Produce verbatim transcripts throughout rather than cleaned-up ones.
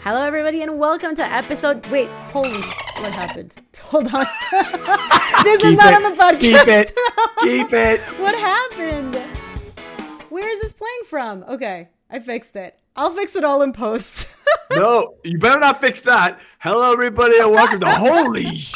Hello, everybody, and welcome to episode. Wait, holy sh- what happened? Hold on. This is not it, on the podcast. Keep it. Keep it. What happened? Where is this playing from? Okay, I fixed it. I'll fix it all in post. No, you better not fix that. Hello, everybody, and welcome to Holy sh-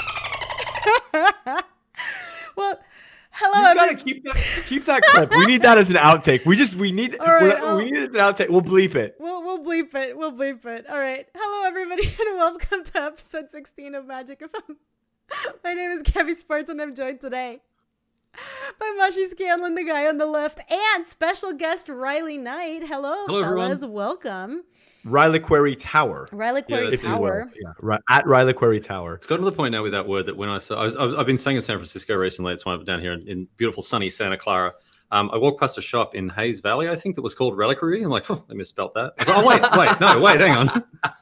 Well, hello. You gotta every- keep that. Keep that clip. We need that as an outtake. We just we need. All right, we I'll- we need it as an outtake. We'll bleep it. We'll, we'll bleep it. We'll bleep it. All right. Hello, everybody, and welcome to episode sixteen of Magic F M. My name is Kevy Sparks, and I'm joined today by Mashi Scanlon, the guy on the left, and special guest Riley Knight. Hello, Hello, fellas. everyone. Welcome. Riley Query Tower. Riley Quarry if you will. Tower. Yeah, right, at Riley Query Tower. It's gotten to the point now with that word that when I saw, I was, I've been staying in San Francisco recently. It's one down here in, in beautiful sunny Santa Clara. Um, I walked past a shop in Hayes Valley, I think, that was called Reliquary. I'm like, oh, they misspelled that. I was like, oh, wait, wait, no, wait, hang on.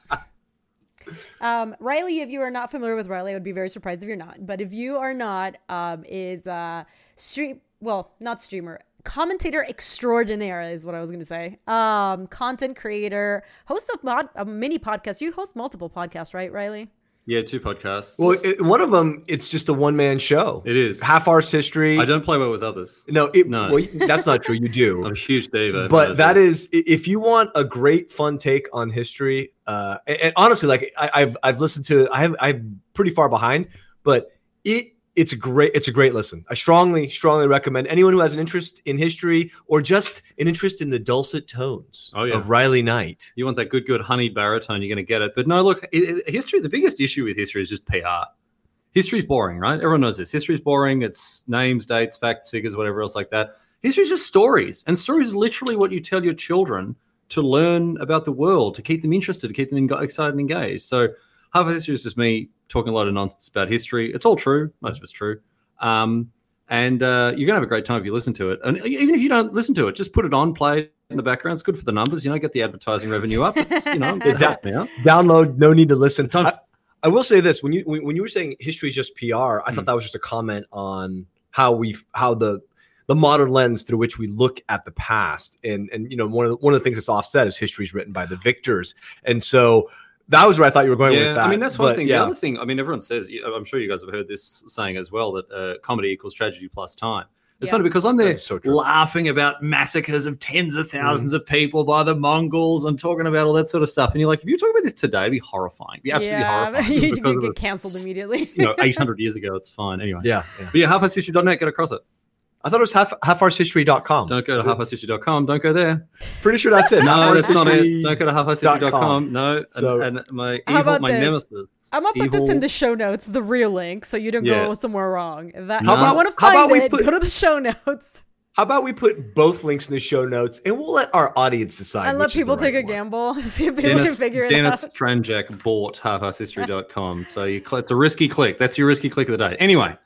Um, Riley, if you are not familiar with Riley, I would be very surprised if you're not. But if you are not, um, is uh, stream, well, not streamer, commentator extraordinaire is what I was going to say. Um, content creator, host of mod, a mini podcast. You host multiple podcasts, right, Riley? Yeah, two podcasts. Well, it, one of them, it's just a one man show. It is. Half Arse History. I don't play well with others. No, it, No. Well, that's not true. You do. I'm a huge diva. But that is, i- if you want a great fun take on history, uh, and, and honestly, like I, I've I've listened to, I have I'm pretty far behind, but it it's a great it's a great listen. I strongly strongly recommend anyone who has an interest in history or just an interest in the dulcet tones Oh, yeah. of Riley Knight. You want that good, good honeyed baritone, you're going to get it. But no, look, it, it- history, the biggest issue with history is just P R. History's boring, right? Everyone knows this. History's boring. It's names, dates, facts, figures, whatever else like that. History's just stories. And stories is literally what you tell your children to learn about the world, to keep them interested, to keep them en- excited and engaged. So half of history is just me talking a lot of nonsense about history. It's all true. Most of it's true. Um, and uh, you're going to have a great time if you listen to it. And even if you don't listen to it, just put it on, play it in the background. It's good for the numbers. You know, get the advertising revenue up. It's, you know, it helps me out. Download, no need to listen. Don't- I, I will say this: when you when, when you were saying history is just P R, I Mm. thought that was just a comment on how we how the the modern lens through which we look at the past, and and you know one of the, one of the things that's offset is history is written by the victors, and so that was where I thought you were going Yeah, with that. I mean, that's one But, thing. Yeah. The other thing, I mean, everyone says, I'm sure you guys have heard this saying as well, that uh, comedy equals tragedy plus time. It's Yeah. funny because I'm there That's so true. laughing about massacres of tens of thousands of people by the Mongols and talking about all that sort of stuff. And you're like, if you talk about this today, it'd be horrifying. It'd be absolutely yeah, horrifying. you Because could of get the- canceled immediately. You know, eight hundred years ago, it's fine. Anyway. yeah, yeah. But yeah, half us history dot net, get across it. I thought it was half half arse history dot com. Don't go to Is it? half us history dot com. Don't go there. Pretty sure that's it. No, that's not it. History- Don't go to half us history dot com. No. So- and, and my How evil, about my this? nemesis. I'm gonna put this in evil- the show notes, the real link, so you don't Yeah. go somewhere wrong. That, How if you about- want to how about find we it, put- go to the show notes How about we put both links in the show notes, and we'll let our audience decide. and let which is the people right take a one. gamble, see if people can Dennis, figure it Dennis out. Tranjak bought half us history dot com. So you cl- it's a risky click. That's your risky click of the day. Anyway,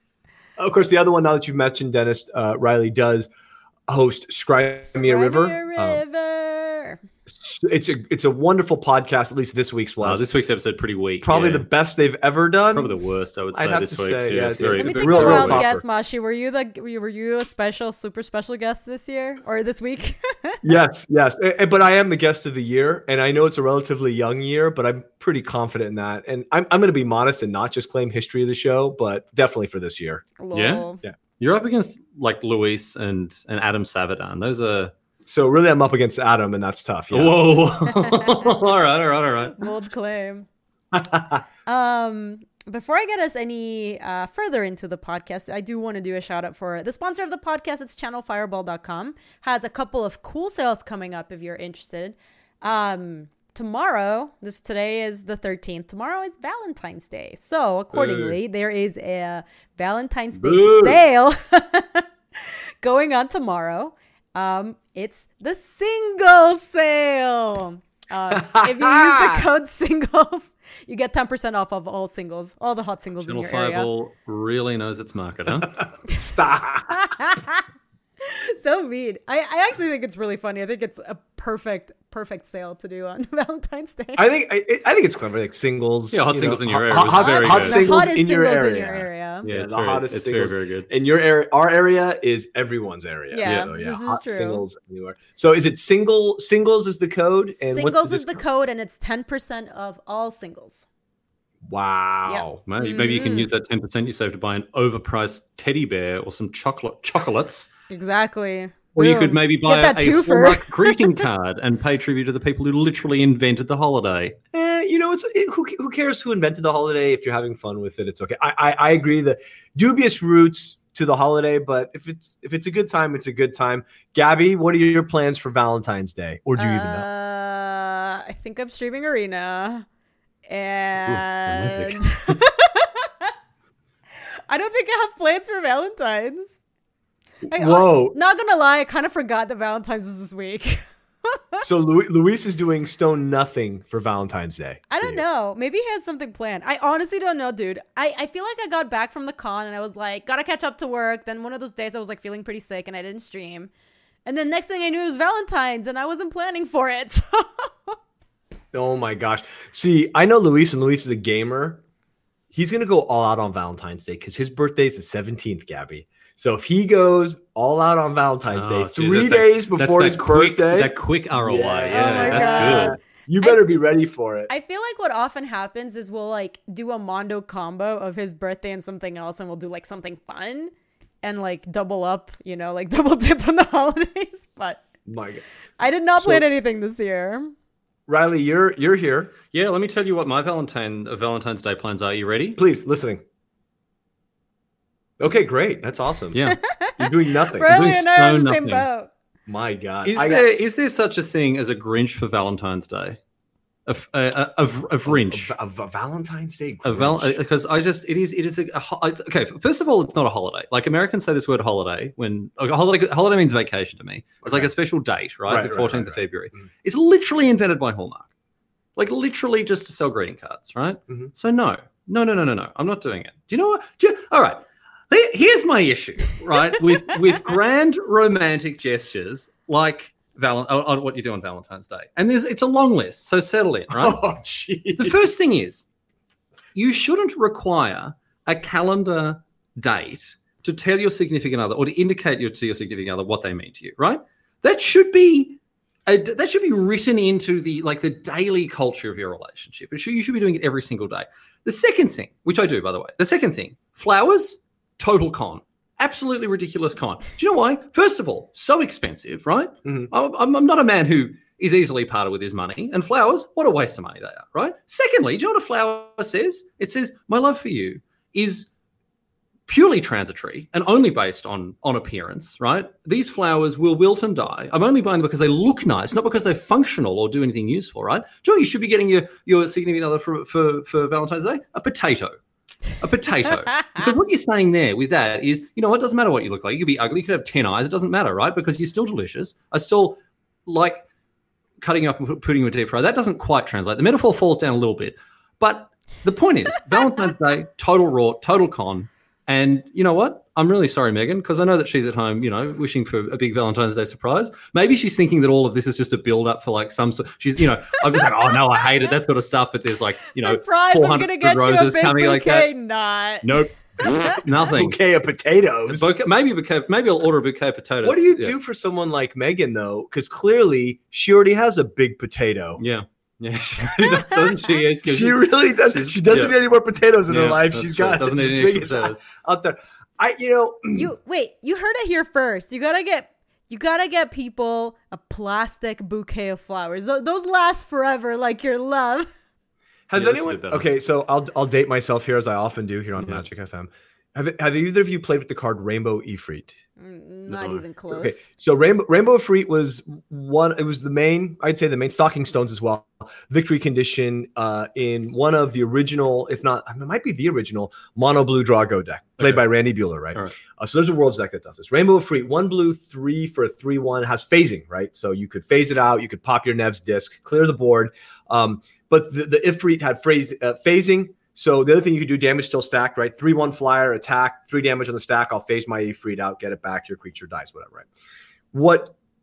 Of course, the other one, now that you've mentioned Dennis, uh, Riley does host Scry Me a River. Scry Me a Um, River. it's a it's a wonderful podcast. At least this week's wow, was. this week's episode pretty weak. Probably yeah. the best they've ever done. probably the worst. I would say I'd have this to week. say, yeah, yeah, it's yeah. very. Let me take real, a real wild topper. guess, Mashi. Were you the were you a special, super special guest this year or this week? Yes, yes. Eh, eh, But I am the guest of the year, and I know it's a relatively young year, but I'm pretty confident in that. And I'm I'm going to be modest and not just claim history of the show, but definitely for this year. Lol. You're up against like Luis and and Adam Savadan. Those are. So really, I'm up against Adam, and that's tough. Yeah. Whoa. all right, all right, all right. Bold claim. Um, before I get us any uh, further into the podcast, I do want to do a shout out for the sponsor of the podcast. It's channel fireball dot com. Has a couple of cool sales coming up if you're interested. Um, tomorrow, this today is the thirteenth. Tomorrow is Valentine's Day. So accordingly, there is a Valentine's Day Boo. sale going on tomorrow. Um, it's the single sale. Um, if you use the code singles, you get ten percent off of all singles, all the hot singles Channel in your area. Fireball really knows its market, huh? Stop. So mean. I, I actually think it's really funny. I think it's a perfect, perfect sale to do on Valentine's Day. I think I, I think it's clever, like singles. Yeah, hot you singles know, in your area hot, is hot, very hot good. The singles hottest in your singles area. in your area. Yeah, Yeah, it's the very, hottest it's singles. very, very good. In your area, our area is everyone's area. Yeah, so yeah, this is hot true. singles anywhere. So is it single singles is the code, and Singles what's the is the code, and it's ten percent of all singles. Wow. Maybe, maybe you can Mhm. use that ten percent you save to buy an overpriced teddy bear or some chocolate chocolates. Exactly. Or you could Boom. maybe buy Get that a twofer. Hallmark greeting card and pay tribute to the people who literally invented the holiday. Eh, you know, it's it, who who cares who invented the holiday? If you're having fun with it, it's okay. I I, I agree. The dubious roots to the holiday, but if it's if it's a good time, it's a good time. Gabby, what are your plans for Valentine's Day, or do you even know? Uh, I think I'm streaming Arena, and I don't think I have plans for Valentine's. I- Whoa. Not gonna lie, I kind of forgot that Valentine's was this week. So Lu- Luis is doing stone nothing for Valentine's Day. I for don't you. know. Maybe he has something planned. I honestly don't know, dude. I, I feel like I got back from the con and I was like, gotta catch up to work. Then one of those days I was like feeling pretty sick and I didn't stream. And then next thing I knew it was Valentine's and I wasn't planning for it. Oh my gosh. See, I know Luis, and Luis is a gamer. He's gonna go all out on Valentine's Day because his birthday is the seventeenth, Gabby. So if he goes all out on Valentine's Oh, Day, geez, three that's that- days That's before that his quick, birthday, that quick R O I. Yeah. Yeah, Oh my that's God. good. you better be ready for it. I feel like what often happens is we'll like do a Mondo combo of his birthday and something else and we'll do like something fun and like double up, you know, like double dip on the holidays. But My God. I did not So- plan anything this year. Riley, you're you're here. Yeah, let me tell you what my Valentine uh, Valentine's Day plans are. You ready? Please, listening. Okay, great. That's awesome. Yeah. You're doing nothing. Riley doing and I are in the so same nothing. boat. My God. Is I got- there is there such a thing as a Grinch for Valentine's Day? A a a, a, a Grinch. A, a, a Valentine's Day A val- Grinch. because I just it is it is a, a ho- it's- okay. First of all, it's not a holiday. Like Americans say this word holiday when like, a holiday holiday means vacation to me. It's like Okay. a special date, right? Right, the right, fourteenth right, of right. February. Mhm. It's literally invented by Hallmark, like literally just to sell greeting cards, right? Mhm. So no, no, no, no, no, no. I'm not doing it. Do you know what? Do you, all right. Here- Here's my issue, right? with with grand romantic gestures like Val- oh, oh, what you do on Valentine's Day, and there's it's a long list. So settle in, right? Oh, jeez. The first thing is, you shouldn't require a calendar date to tell your significant other or to indicate your, to your significant other what they mean to you, right? That should be a, that should be written into the like the daily culture of your relationship. It should, you should be doing it every single day. The second thing, which I do by the way, the second thing, flowers, total con. Absolutely ridiculous con. Do you know why? First of all, so expensive, right? Mhm. I'm, I'm not a man who is easily parted with his money. And flowers, what a waste of money they are, right? Secondly, do you know what a flower says? It says, my love for you is purely transitory and only based on, on appearance, right? These flowers will wilt and die. I'm only buying them because they look nice, not because they're functional or do anything useful, right? Do you know what you should be getting your, your significant other for, for, for Valentine's Day? A potato. A potato. Because what you're saying there with that is, you know, it doesn't matter what you look like. You could be ugly, you could have ten eyes. It doesn't matter, right? Because you're still delicious. I still like cutting up and put- putting you in a deep fry. That doesn't quite translate. The metaphor falls down a little bit. But the point is, Valentine's Day, total raw, total con. And you know what? I'm really sorry, Megan, because I know that she's at home, you know, wishing for a big Valentine's Day surprise. Maybe she's thinking that all of this is just a build up for like some sort. She's, you know, I'm just like, oh no, I hate it, that sort of stuff. But there's like, you know, Surprise, I'm four gonna hundred get you a roses big coming like bouquet. that. Not. Nope, nothing. Bouquet of potatoes. Bouquet, maybe a bouquet, maybe I'll order a bouquet of potatoes. What do you Yeah. do for someone like Megan though? Because clearly she already has a big potato. Yeah, yeah, she does, doesn't she? Yeah, She really does. she's- She doesn't yeah. need any more potatoes in her Yeah, life. that's She's true. got Doesn't the need any extra biggest potatoes. out there. I, you know, You wait. You heard it here first. You gotta get. You gotta get people a plastic bouquet of flowers. Tho- Those last forever, like your love. has Yeah, that's a anyone? bit better. Okay, so I'll I'll date myself here as I often do here on Yeah. Magic F M. Have have either of you played with the card Rainbow Ifrit? Mm, Not No. even close. Okay, so Rainbow Rainbow Ifrit was one. It was the main. I'd say the main stocking stones as well. Victory condition uh, in one of the original, if not, it might be the original mono blue draw go deck played Okay. by Randy Bueller, right? All right. Uh, so there's a Worlds deck that does this. Rainbow Ifrit, one blue, three for a three one, has phasing, right? So you could phase it out. You could pop your Nev's disc, clear the board. Um, but the, the Ifrit had phrase, uh, phasing. So the other thing you could do, damage still stacked, right? three one flyer, attack, three damage on the stack. I'll phase my Ifrit out, get it back. Your creature dies, whatever, right? What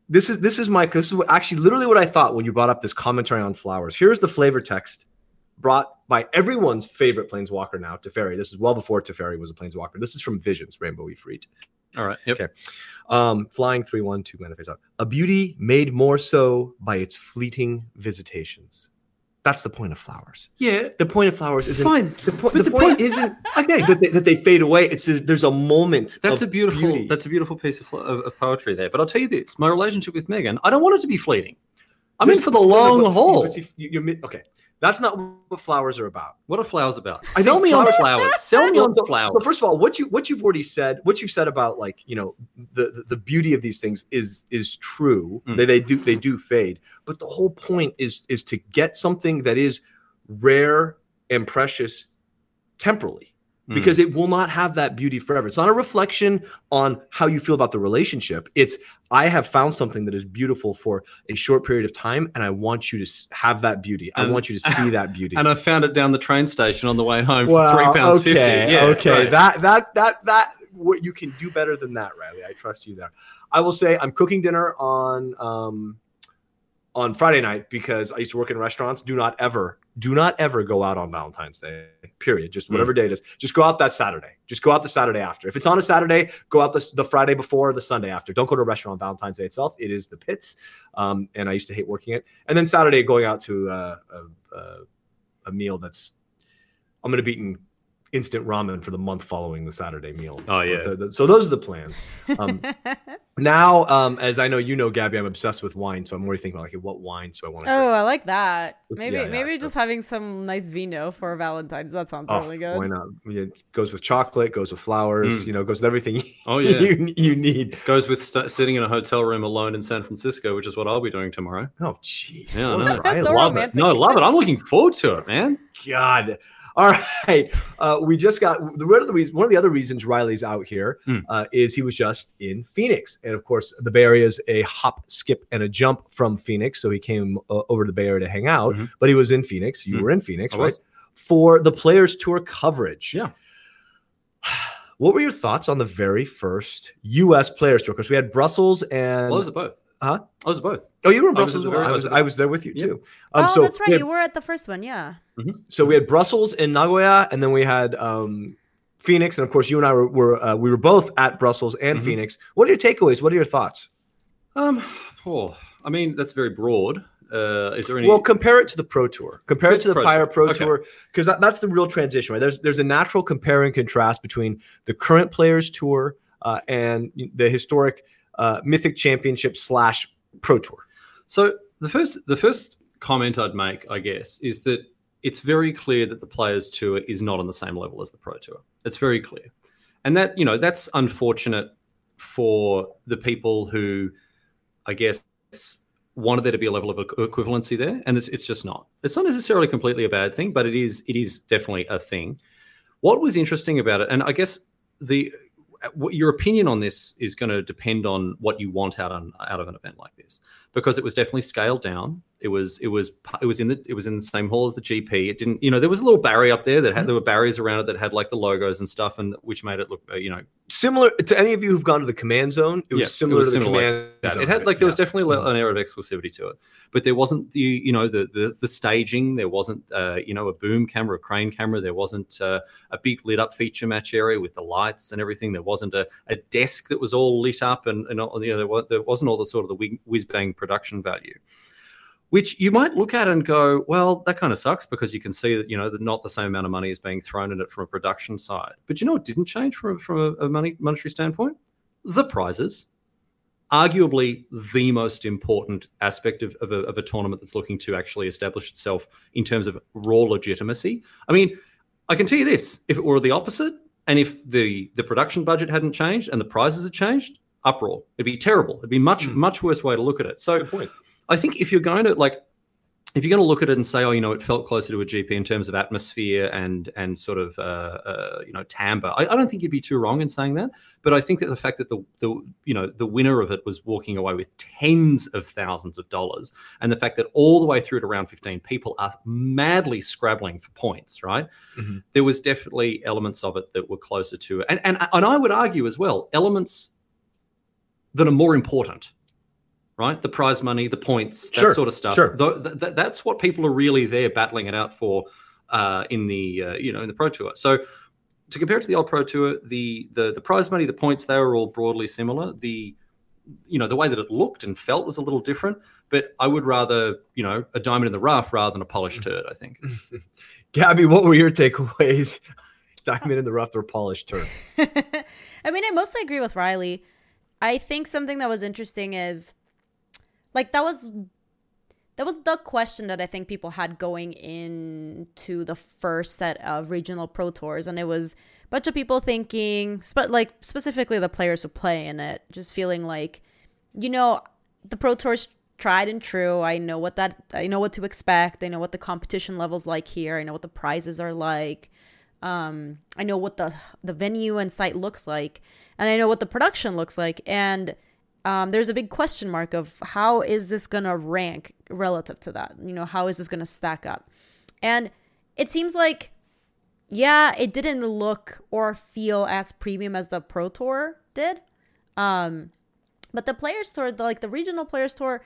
this is this is my this is what, actually literally what I thought when you brought up this commentary on flowers. Here's the flavor text brought by everyone's favorite planeswalker now, Teferi. This is well before Teferi was a planeswalker. This is from Visions, Rainbow Ifrit. All right. Yep. Okay. Um, flying three one two mana face out. A beauty made more so by its fleeting visitations. That's the point of flowers. Yeah. The point of flowers isn't Fine. the, po- But the point isn't Okay. that they, that they fade away. It's a, there's a moment. That's a of beautiful. beauty. That's a beautiful piece of, fl- of, of poetry there. But I'll tell you this: my relationship with Megan, I don't want it to be fleeting. I'm in for the long but- haul. but see, you're mi- okay. That's not what flowers are about. What are flowers about? I Sell think me on flowers- flowers. Sell me on So- flowers. So first of all, what you what you've already said, what you've said about like you know the the, the beauty of these things is is true. Mm. They they do they do fade, but the whole point is is to get something that is rare and precious temporally, because it will not have that beauty forever. It's not a reflection on how you feel about the relationship. It's I have found something that is beautiful for a short period of time, and I want you to s- have that beauty. I And- want you to see that beauty. and I found it down the train station on the way home for Well, three pounds okay, fifty. Yeah, okay. right. That that that that what you can do better than that, Riley. I trust you there. I will say I'm cooking dinner on um on Friday night because I used to work in restaurants. Do not ever, do not ever go out on Valentine's Day. Period. Just whatever day it is. Just go out that Saturday. Just go out the Saturday after. If it's on a Saturday, go out the, the Friday before or the Sunday after. Don't go to a restaurant on Valentine's Day itself. It is the pits. Um, and I used to hate working it. And then Saturday, going out to uh, a, a, a meal that's, I'm going to be eating instant ramen for the month following the Saturday meal. Oh, yeah. The- the- so those are the plans. Um, now, um, as I know, you know, Gabby, I'm obsessed with wine. So I'm already thinking, like, okay, what wine do I want to Oh, drink? I like that. Yeah, Maybe yeah, maybe so- just having some nice vino for Valentine's. That sounds Oh, really good. why not? It goes with chocolate, goes with flowers, Mm. you know, goes with everything Oh, yeah. you, you need. Goes with st- sitting in a hotel room alone in San Francisco, which is what I'll be doing tomorrow. Oh, jeez. Yeah, I What know. a- That's I so love romantic. No, I love it. I'm looking forward to it, man. it. God. All right. Uh, we just got the one of the reasons, one of the other reasons Riley's out here Mm. uh, is he was just in Phoenix. And of course, the Bay Area is a hop, skip, and a jump from Phoenix. So he came uh, over to the Bay Area to hang out, Mhm. but he was in Phoenix. You Mm. were in Phoenix, I right? was. For the Players Tour coverage. Yeah. What were your thoughts on the very first U S Players Tour? Because we had Brussels and Well, I was at both. Huh? I was at both. oh, you were in I was Brussels. at as the well? very- I I was was at I the- was there with you Yeah. too. Um, oh, so that's right. we had- You were at the first one, yeah. So we had Brussels and Nagoya, and then we had um, Phoenix, and of course, you and I were, were uh, we were both at Brussels and Mhm. Phoenix. What are your takeaways? What are your thoughts? Um, oh, I mean, that's very broad. Uh, is there any? Well, compare it to the Pro Tour. Compare it to the Pro Fire Tour. Pro Okay. Tour, because that, that's the real transition, right? There's there's a natural compare and contrast between the current Players Tour uh, and the historic uh, Mythic Championship slash Pro Tour. So the first, the first comment I'd make, I guess, is that it's very clear that the Players Tour is not on the same level as the Pro Tour. It's very clear, and that you know that's unfortunate for the people who, I guess, wanted there to be a level of equ- equivalency there, and it's, it's just not. It's not necessarily completely a bad thing, but it is it is definitely a thing. What was interesting about it, and I guess the what your opinion on this is going to depend on what you want out on out of an event like this, because it was definitely scaled down. It was it was it was in the it was in the same hall as the G P. It didn't you know there was a little barrier up there that had there were barriers around it that had like the logos and stuff, and which made it look uh, you know Similar to any of you who've gone to the Command Zone, it was Yeah, similar it was to the similar like Command that. Zone. It had like there was Yeah. definitely an air of exclusivity to it, but there wasn't the you know the the, the staging. There wasn't uh, you know a boom camera, a crane camera. There wasn't uh, a big lit up feature match area with the lights and everything. There wasn't a, a desk that was all lit up and, and all, you know there, was, there wasn't all the sort of the whiz bang production value, which you might look at and go, well, that kind of sucks because you can see that, you know, that not the same amount of money is being thrown at it from a production side. But you know what didn't change from, from a, a money monetary standpoint? The prizes. Arguably the most important aspect of, of, a, of a tournament that's looking to actually establish itself in terms of raw legitimacy. I mean, I can tell you this, if it were the opposite, and if the, the production budget hadn't changed and the prizes had changed, uproar. It'd be terrible. It'd be much, Mm. much worse way to look at it. So Good point. I think if you're going to like, if you're going to look at it and say, oh, you know, it felt closer to a G P in terms of atmosphere and and sort of uh, uh, you know timbre, I, I don't think you'd be too wrong in saying that. But I think that the fact that the the you know the winner of it was walking away with tens of thousands of dollars, and the fact that all the way through to round fifteen, people are madly scrabbling for points, right? Mm-hmm. There was definitely elements of it that were closer to it, and and and I would argue as well elements that are more important. right? The prize money, the points, that Sure, sort of stuff. sure. Th- th- th- that's what people are really there battling it out for uh, in the uh, you know in the Pro Tour. So to compare it to the old Pro Tour, the the the prize money, the points, they were all broadly similar. The you know the way that it looked and felt was a little different. But I would rather you know a diamond in the rough rather than a polished turd, I think. Gabby, what were your takeaways? Diamond in the rough or polished turd? I mean, I mostly agree with Riley. I think something that was interesting is, like, that was that was the question that I think people had going into the first set of regional Pro Tours, and it was a bunch of people thinking, but like specifically the players who play in it, just feeling like, you know, the Pro Tours tried and true. I know what that I know what to expect. I know what the competition level's like here. I know what the prizes are like. Um, I know what the the venue and site looks like, and I know what the production looks like. And um, there's a big question mark of how is this gonna rank relative to that? You know, how is this gonna stack up? And it seems like, yeah, it didn't look or feel as premium as the Pro Tour did. Um, but the Players Tour, the, like the regional Players Tour,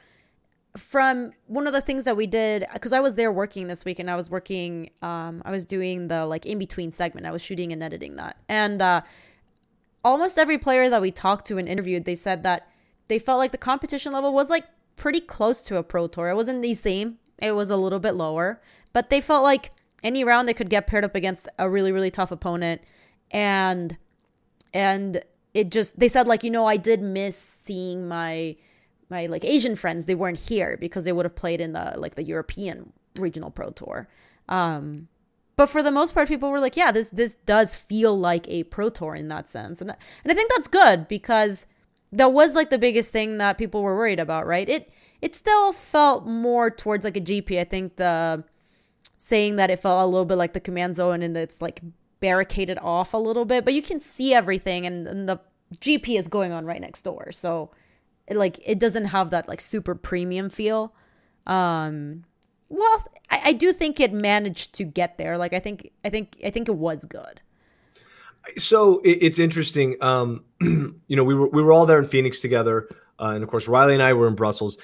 from one of the things that we did, because I was there working this week, and I was working, um, I was doing the like in between segment. I was shooting and editing that, and uh, almost every player that we talked to and interviewed, they said that they felt like the competition level was like pretty close to a Pro Tour. It wasn't the same; it was a little bit lower, but they felt like any round they could get paired up against a really really tough opponent, and and it just they said like you know I did miss seeing my. my like Asian friends. They weren't here because they would have played in the like the European regional Pro Tour. Um, but for the most part, people were like, yeah, this this does feel like a Pro Tour in that sense. And, and I think that's good because that was like the biggest thing that people were worried about, right? It it still felt more towards like a G P. I think the saying that it felt a little bit like the command zone and it's like barricaded off a little bit, but you can see everything and, and the G P is going on right next door. So It, like it doesn't have that like super premium feel. Um, well, I, I do think it managed to get there. Like I think, I think, I think it was good. So it, it's interesting. Um, you know, we were we were all there in Phoenix together, uh, and of course, Riley and I were in Brussels.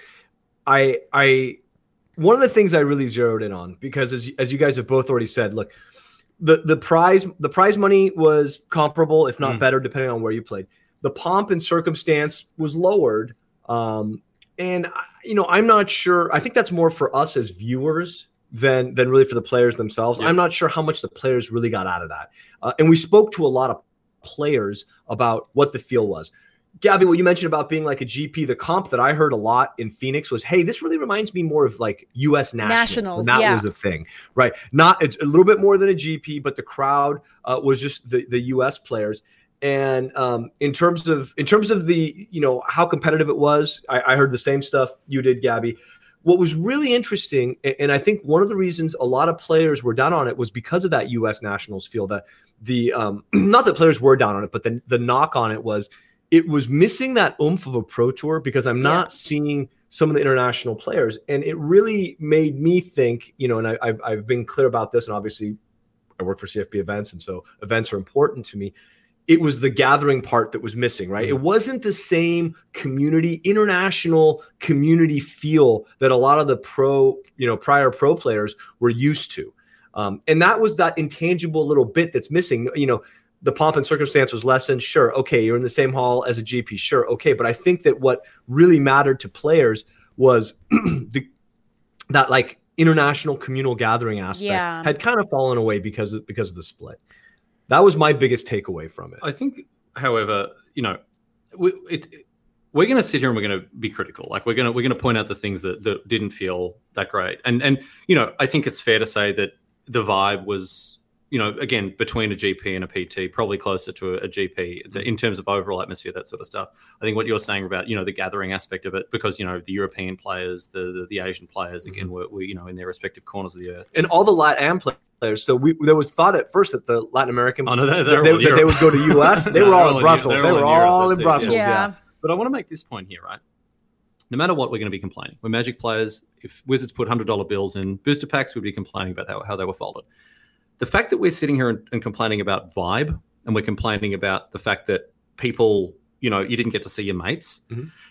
I I one of the things I really zeroed in on because as as you guys have both already said, look, the the prize the prize money was comparable, if not mm. better, depending on where you played. The pomp and circumstance was lowered. Um, and, you know, I'm not sure. I think that's more for us as viewers than than really for the players themselves. Yeah. I'm not sure how much the players really got out of that. Uh, and we spoke to a lot of players about what the feel was. Gabby, what you mentioned about being like a G P, the comp that I heard a lot in Phoenix was, hey, this really reminds me more of like U S Nationals. Nationals, and that yeah. was a thing, right? Not it's a little bit more than a G P, but the crowd uh, was just the, the U S players. And um, in terms of in terms of the, you know, how competitive it was, I, I heard the same stuff you did, Gabby. What was really interesting, and I think one of the reasons a lot of players were down on it was because of that U S Nationals feel. That the um, not that players were down on it, but the the knock on it was it was missing that oomph of a Pro Tour because I'm not yeah. seeing some of the international players, and it really made me think, you know, and I, I've I've been clear about this, and obviously I work for C F P events, and so events are important to me. It was the gathering part that was missing, right? It wasn't the same community, international community feel that a lot of the pro, you know, prior pro players were used to. Um, and that was that intangible little bit that's missing. You know, the pomp and circumstance was lessened. Sure. Okay. You're in the same hall as a G P. Sure. Okay. But I think that what really mattered to players was the, that like international communal gathering aspect yeah. had kind of fallen away because of, because of the split. That was my biggest takeaway from it. I think, however, you know, we, it, we're going to sit here and we're going to be critical. Like we're going to we're going to point out the things that, that didn't feel that great. And and you know, I think it's fair to say that the vibe was, you know, again between a G P and a P T, probably closer to a, a G P the, in terms of overall atmosphere, that sort of stuff. I think what you're saying about, you know, the gathering aspect of it, because you know the European players, the the, the Asian players, again, mm-hmm. were, were you know in their respective corners of the earth, and all the LatAm players. Players. So we there was thought at first that the Latin American oh, no, they're, they're they, they, they would go to U S. They no, were all in in Brussels. They they were all in, in Brussels. Yeah. yeah. But I want to make this point here, right? No matter what, we're going to be complaining. We're Magic players. If Wizards put one hundred dollars bills in booster packs, we'd be complaining about how, how they were folded. The fact that we're sitting here and, and complaining about vibe, and we're complaining about the fact that people, you know, you didn't get to see your mates, mm-hmm.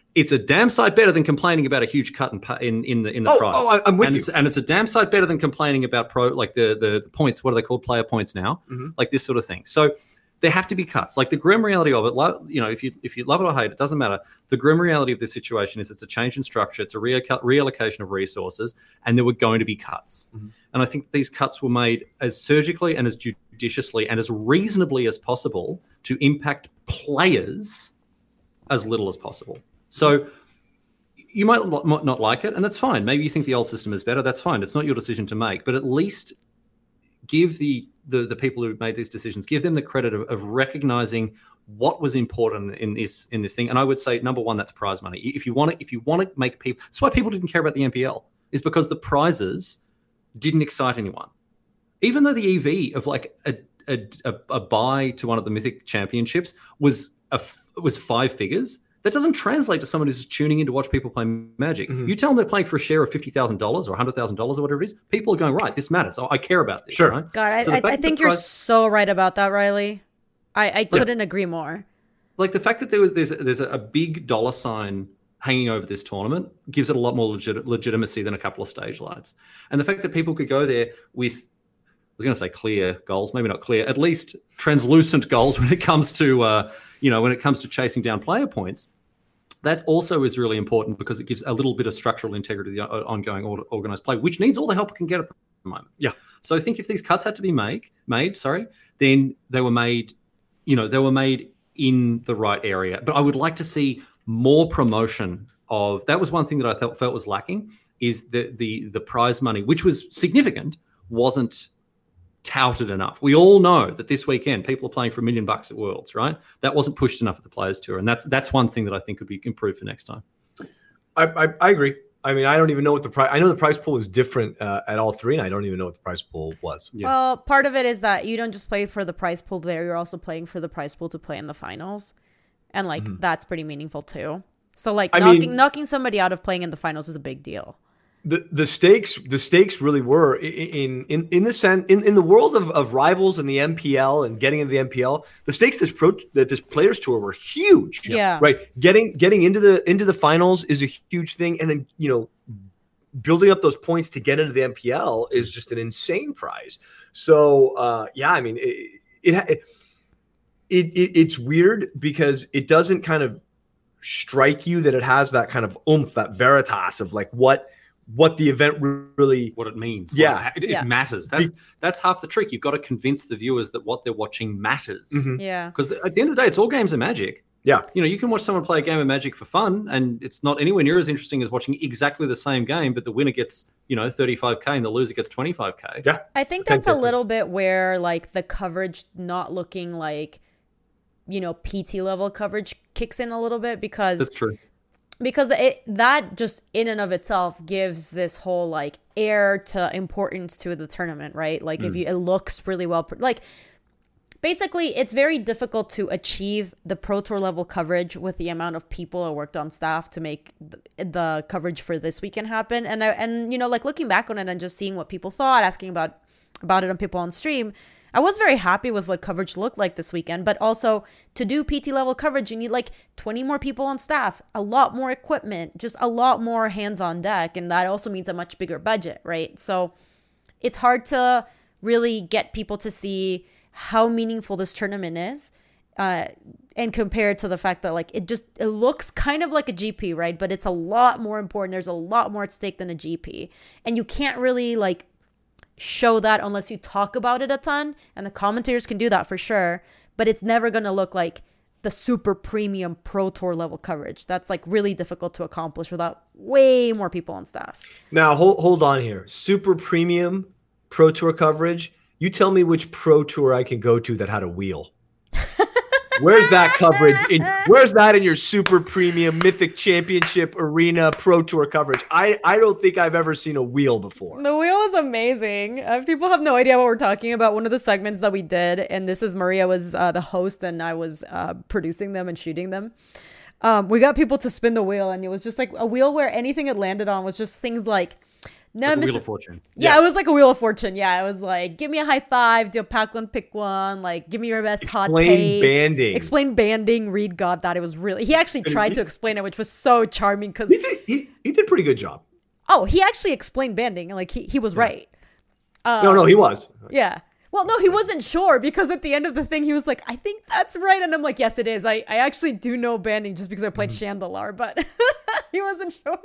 it's a damn sight better than complaining about a huge cut in in in the in the oh, price. Oh, I'm with and you. It's, and it's a damn sight better than complaining about pro like the the, the points. What are they called? Player points now, mm-hmm. like this sort of thing. So there have to be cuts. Like the grim reality of it, you know, if you if you love it or hate it, it doesn't matter. The grim reality of this situation is it's a change in structure. It's a reallocation of resources, and there were going to be cuts. Mm-hmm. And I think these cuts were made as surgically and as judiciously and as reasonably as possible to impact players as little as possible. So you might not like it, and that's fine. Maybe you think the old system is better. That's fine. It's not your decision to make, but at least give the the, the people who made these decisions, give them the credit of, of recognizing what was important in this in this thing. And I would say, number one, that's prize money. If you want to, if you want to make people, that's why people didn't care about the N P L, is because the prizes didn't excite anyone. Even though the E V of like a a, a, a buy to one of the Mythic Championships was a was five figures. That doesn't translate to someone who's just tuning in to watch people play Magic. Mm-hmm. You tell them they're playing for a share of fifty thousand dollars or one hundred thousand dollars or whatever it is, people are going, right, this matters. Oh, I care about this. Sure. Right? God, so I, I think you're price, so right about that, Riley. I, I couldn't agree more. Like the fact that there was there's, there's a big dollar sign hanging over this tournament gives it a lot more legit, legitimacy than a couple of stage lights. And the fact that people could go there with, I was going to say clear goals, maybe not clear, at least translucent goals when it comes to, uh, you know, when it comes to chasing down player points. That also is really important because it gives a little bit of structural integrity to the ongoing organized play, which needs all the help it can get at the moment. Yeah. So I think if these cuts had to be make, made, sorry, then they were made, you know, they were made in the right area. But I would like to see more promotion of, that was one thing that I felt, felt was lacking, is the the the prize money, which was significant, wasn't touted enough. We all know that this weekend people are playing for a million bucks at Worlds, right? That wasn't pushed enough at the Players Tour, and that's that's one thing that I think could be improved for next time. I I, I agree. I mean, I don't even know what the price. I know the prize pool is different uh, at all three, and I don't even know what the prize pool was. Yeah. Well, part of it is that you don't just play for the prize pool there; you're also playing for the prize pool to play in the finals, and like mm-hmm. that's pretty meaningful too. So, like I knocking mean, knocking somebody out of playing in the finals is a big deal. The the stakes the stakes really were in in in the sense in, in the world of, of rivals and the M P L and getting into the M P L, the stakes this pro that this Players Tour were huge. Yeah. Right. Getting getting into the into the finals is a huge thing, and then you know building up those points to get into the M P L is just an insane prize. So uh, yeah, I mean it it, it it it's weird because it doesn't kind of strike you that it has that kind of oomph, that veritas of like what. what the event really what it means. Yeah. What it, it yeah. matters. That's that's half the trick. You've got to convince the viewers that what they're watching matters. Mm-hmm. Yeah. Because at the end of the day, it's all games of Magic. Yeah. You know, you can watch someone play a game of Magic for fun, and it's not anywhere near as interesting as watching exactly the same game, but the winner gets, you know, thirty-five K and the loser gets twenty-five K. Yeah. I think that's a little bit where like the coverage not looking like, you know, P T level coverage kicks in a little bit because That's true. Because it that just in and of itself gives this whole like air to importance to the tournament, right? Like mm. if you it looks really well, like basically it's very difficult to achieve the Pro Tour level coverage with the amount of people who worked on staff to make the, the coverage for this weekend happen. And I, and you know, like looking back on it and just seeing what people thought, asking about about it on people on stream, I was very happy with what coverage looked like this weekend, but also to do P T level coverage, you need like twenty more people on staff, a lot more equipment, just a lot more hands on deck. And that also means a much bigger budget, right? So it's hard to really get people to see how meaningful this tournament is uh, and compare it to the fact that like it just, it looks kind of like a G P, right? But it's a lot more important. There's a lot more at stake than a G P. And you can't really like show that unless you talk about it a ton, and the commentators can do that for sure, but it's never going to look like the super premium Pro Tour level coverage. That's like really difficult to accomplish without way more people on staff. Now hold hold on here. Super premium Pro Tour coverage. You tell me which Pro Tour I can go to that had a wheel. Where's that coverage? In, where's that in your super premium Mythic Championship Arena Pro Tour coverage? I, I don't think I've ever seen a wheel before. The wheel is amazing. Uh, people have no idea what we're talking about. One of the segments that we did, and this is Maria was uh, the host and I was uh, producing them and shooting them. Um, we got people to spin the wheel, and it was just like a wheel where anything it landed on was just things like No, Like a Miss- Wheel of Fortune. Yeah, Yes. it was like a Wheel of Fortune. Yeah, it was like, give me a high five, do a pack one, pick one, like, give me your best hot Explain take. banding. Explain banding. Reed got that. It was really, he actually And tried he- to explain it, which was so charming because, He did, he, he did a pretty good job. oh, he actually explained banding. Like, he, he was right. Um, No, no, he was. Yeah. Well, no, he wasn't sure because at the end of the thing, he was like, I think that's right. And I'm like, yes, it is. I, I actually do know banding just because I played Mm-hmm. Chandelar, but he wasn't sure.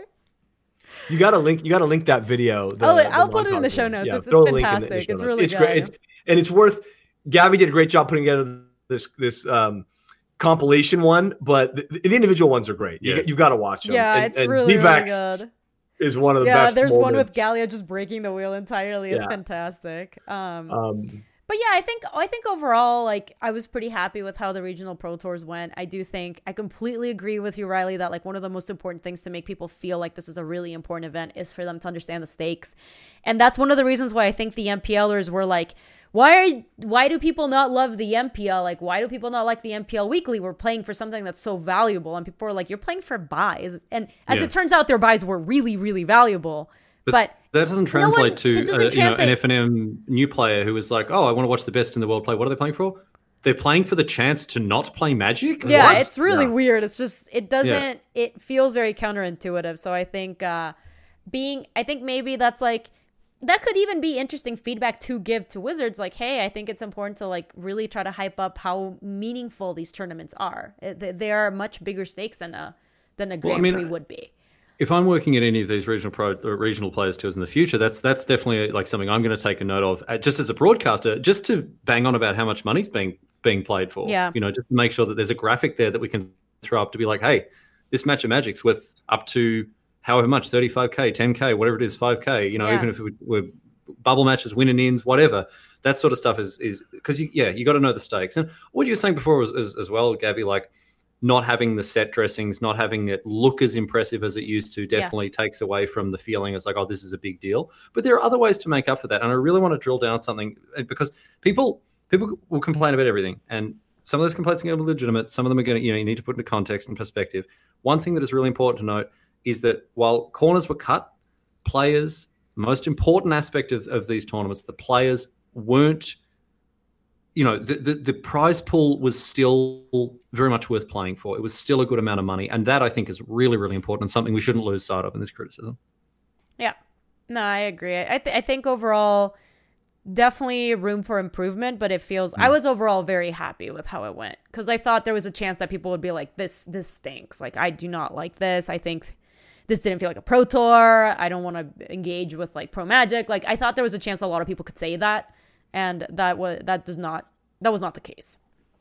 You gotta link. You gotta link that video. the- I'll- the I'll put it in the montage show video. notes. It's- throw it's a link in the- in the fantastic. show It's notes. really it's great. good. It's, and it's worth. Gabby did a great job putting together this this um, compilation one, but the, the individual ones are great. You, Yeah. you've got to watch them. Yeah, and, it's and really, really Levax good. is one of the Yeah, best. there's one with moments. Gallia just breaking the wheel entirely. It's Yeah. fantastic. Um, Um, But yeah, I think I think overall, like, I was pretty happy with how the regional pro tours went. I do think I completely agree with you, Riley, that like one of the most important things to make people feel like this is a really important event is for them to understand the stakes, and that's one of the reasons why I think the MPLers were like, why are why do people not love the M P L? Like, why do people not like the M P L Weekly? We're playing for something that's so valuable, and people are like, you're playing for buys, and as Yeah. it turns out, their buys were really, really valuable, but. That doesn't No one- translate to it doesn't uh, you know, an translate- F N M new player who is like, oh, I want to watch the best in the world play. What are they playing for? They're playing for the chance to not play Magic? Yeah, What? it's really Yeah. weird. It's just it doesn't it feels very counterintuitive. So I think uh being I think maybe that's like that could even be interesting feedback to give to Wizards, like, hey, I think it's important to like really try to hype up how meaningful these tournaments are. It- they- They are much bigger stakes than a than a Well, I Grand mean, Prix would be. If I'm working at any of these regional pro or regional players tours in the future, that's that's definitely like something I'm going to take a note of, uh, just as a broadcaster, just to bang on about how much money's being being played for. Yeah. You know, just to make sure that there's a graphic there that we can throw up to be like, hey, this match of Magic's worth up to however much, thirty-five K, ten K, whatever it is, five K. You know, Yeah. even if it we're bubble matches, win and ins, whatever. That sort of stuff is is because you, yeah, you got to know the stakes. And what you were saying before was, as, as well, Gabby, like not having the set dressings, not having it look as impressive as it used to, definitely takes away from the feeling it's like, oh, this is a big deal. But there are other ways to make up for that, and I really want to drill down something because people people will complain about everything, and some of those complaints are going to be legitimate. Some of them are going to, you know, you need to put into context and perspective. One thing that is really important to note is that while corners were cut, players, most important aspect of, of these tournaments, the players weren't, you know, the, the, the prize pool was still very much worth playing for. It was still a good amount of money. And that I think is really, really important and something we shouldn't lose sight of in this criticism. Yeah. No, I agree. I th- I think overall, definitely room for improvement, but it feels, I was overall very happy with how it went because I thought there was a chance that people would be like, this, this stinks. Like, I do not like this. I think this didn't feel like a pro tour. I don't want to engage with like pro Magic. Like, I thought there was a chance a lot of people could say that. And that was, that does not, that was not the case.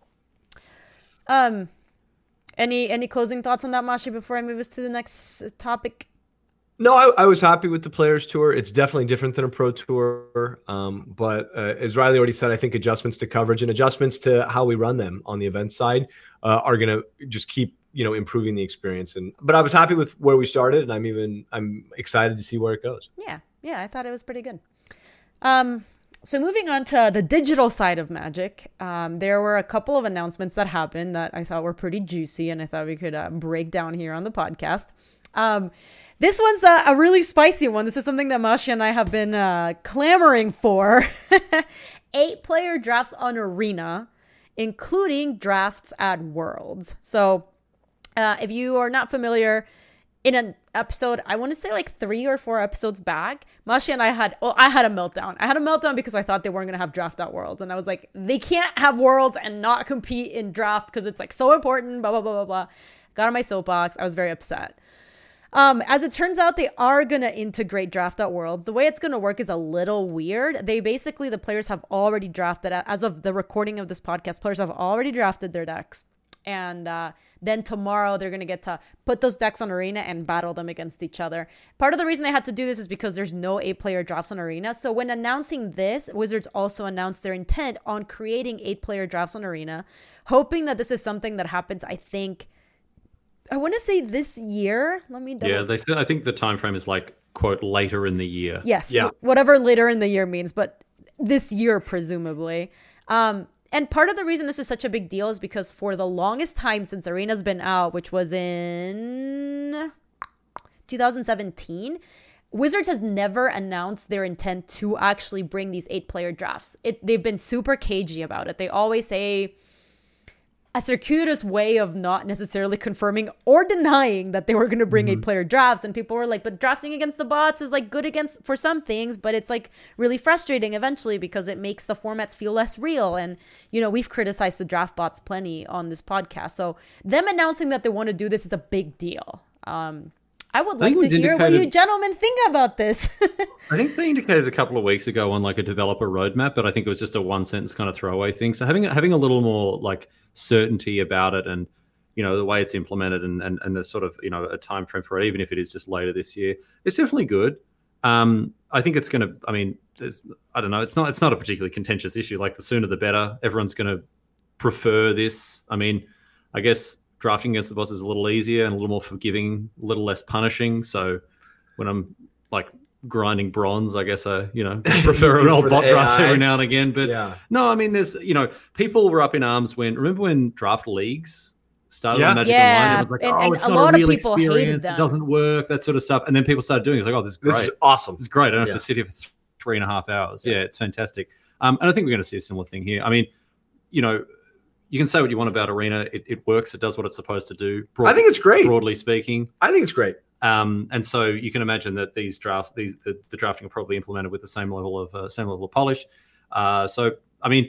Um, any, any closing thoughts on that, Mashi, before I move us to the next topic? No, I, I was happy with the Players Tour. It's definitely different than a Pro Tour. Um, but uh, as Riley already said, I think adjustments to coverage and adjustments to how we run them on the event side uh, are going to just keep, you know, improving the experience. And but I was happy with where we started, and I'm even I'm excited to see where it goes. Yeah, yeah, I thought it was pretty good. Um, so moving on to the digital side of Magic, um, there were a couple of announcements that happened that I thought were pretty juicy, and I thought we could uh, break down here on the podcast. Um, This one's a, a really spicy one. This is something that Masha and I have been uh, clamoring for. Eight player drafts on Arena, including drafts at Worlds. So uh, if you are not familiar, in an episode, I want to say like three or four episodes back, Masha and I had, well, I had a meltdown. I had a meltdown because I thought they weren't going to have draft at Worlds. And I was like, they can't have Worlds and not compete in draft because it's like so important, blah, blah, blah, blah, blah. Got on my soapbox. I was very upset. Um, as it turns out, they are going to integrate draft at Worlds. The way it's going to work is a little weird. They basically, the players have already drafted, as of the recording of this podcast, players have already drafted their decks. And uh, then tomorrow they're going to get to put those decks on Arena and battle them against each other. Part of the reason they had to do this is because there's no eight player drafts on Arena. So when announcing this, Wizards also announced their intent on creating eight player drafts on Arena, hoping that this is something that happens, I think, I want to say this year. Let me double. Yeah, they said, I think the time frame is like, quote, later in the year. Yes. Yeah. Whatever later in the year means, but this year, presumably. Um, and part of the reason this is such a big deal is because for the longest time since Arena's been out, which was in two thousand seventeen, Wizards has never announced their intent to actually bring these eight-player drafts. It, they've been super cagey about it. They always say a circuitous way of not necessarily confirming or denying that they were going to bring mm-hmm. eight-player drafts. And people were like, but drafting against the bots is like good against for some things, but it's like really frustrating eventually because it makes the formats feel less real. And, you know, we've criticized the draft bots plenty on this podcast. So them announcing that they want to do this is a big deal. Um, I would like to hear what you gentlemen think about this. I think they indicated a couple of weeks ago on like a developer roadmap, but I think it was just a one sentence kind of throwaway thing. So having having a little more like certainty about it and, you know, the way it's implemented and, and, and the sort of, you know, a time frame for it, even if it is just later this year, it's definitely good. Um, I think it's going to, I mean, there's, I don't know, it's not, it's not a particularly contentious issue. Like the sooner the better. Everyone's going to prefer this. I mean, I guess drafting against the boss is a little easier and a little more forgiving, a little less punishing. So when I'm like grinding bronze, I guess I, you know, prefer an old bot draft every now and again. But yeah. no, I mean, there's, you know, people were up in arms when, remember when draft leagues started yeah. on Magic yeah. Online? It was like, and, oh, and it's a not lot a real of people experience. It doesn't work, that sort of stuff. And then people started doing it. It's like, oh, this is great. This is awesome. This is great. I don't have yeah. to sit here for th- three and a half hours. Yeah, yeah it's fantastic. Um, and I think we're going to see a similar thing here. I mean, you know, you can say what you want about Arena. It, it works. It does what it's supposed to do. Broad, I think it's great. Broadly speaking. I think it's great. Um, and so you can imagine that these drafts, these the, the drafting are probably implemented with the same level of uh, same level of polish. Uh, so, I mean,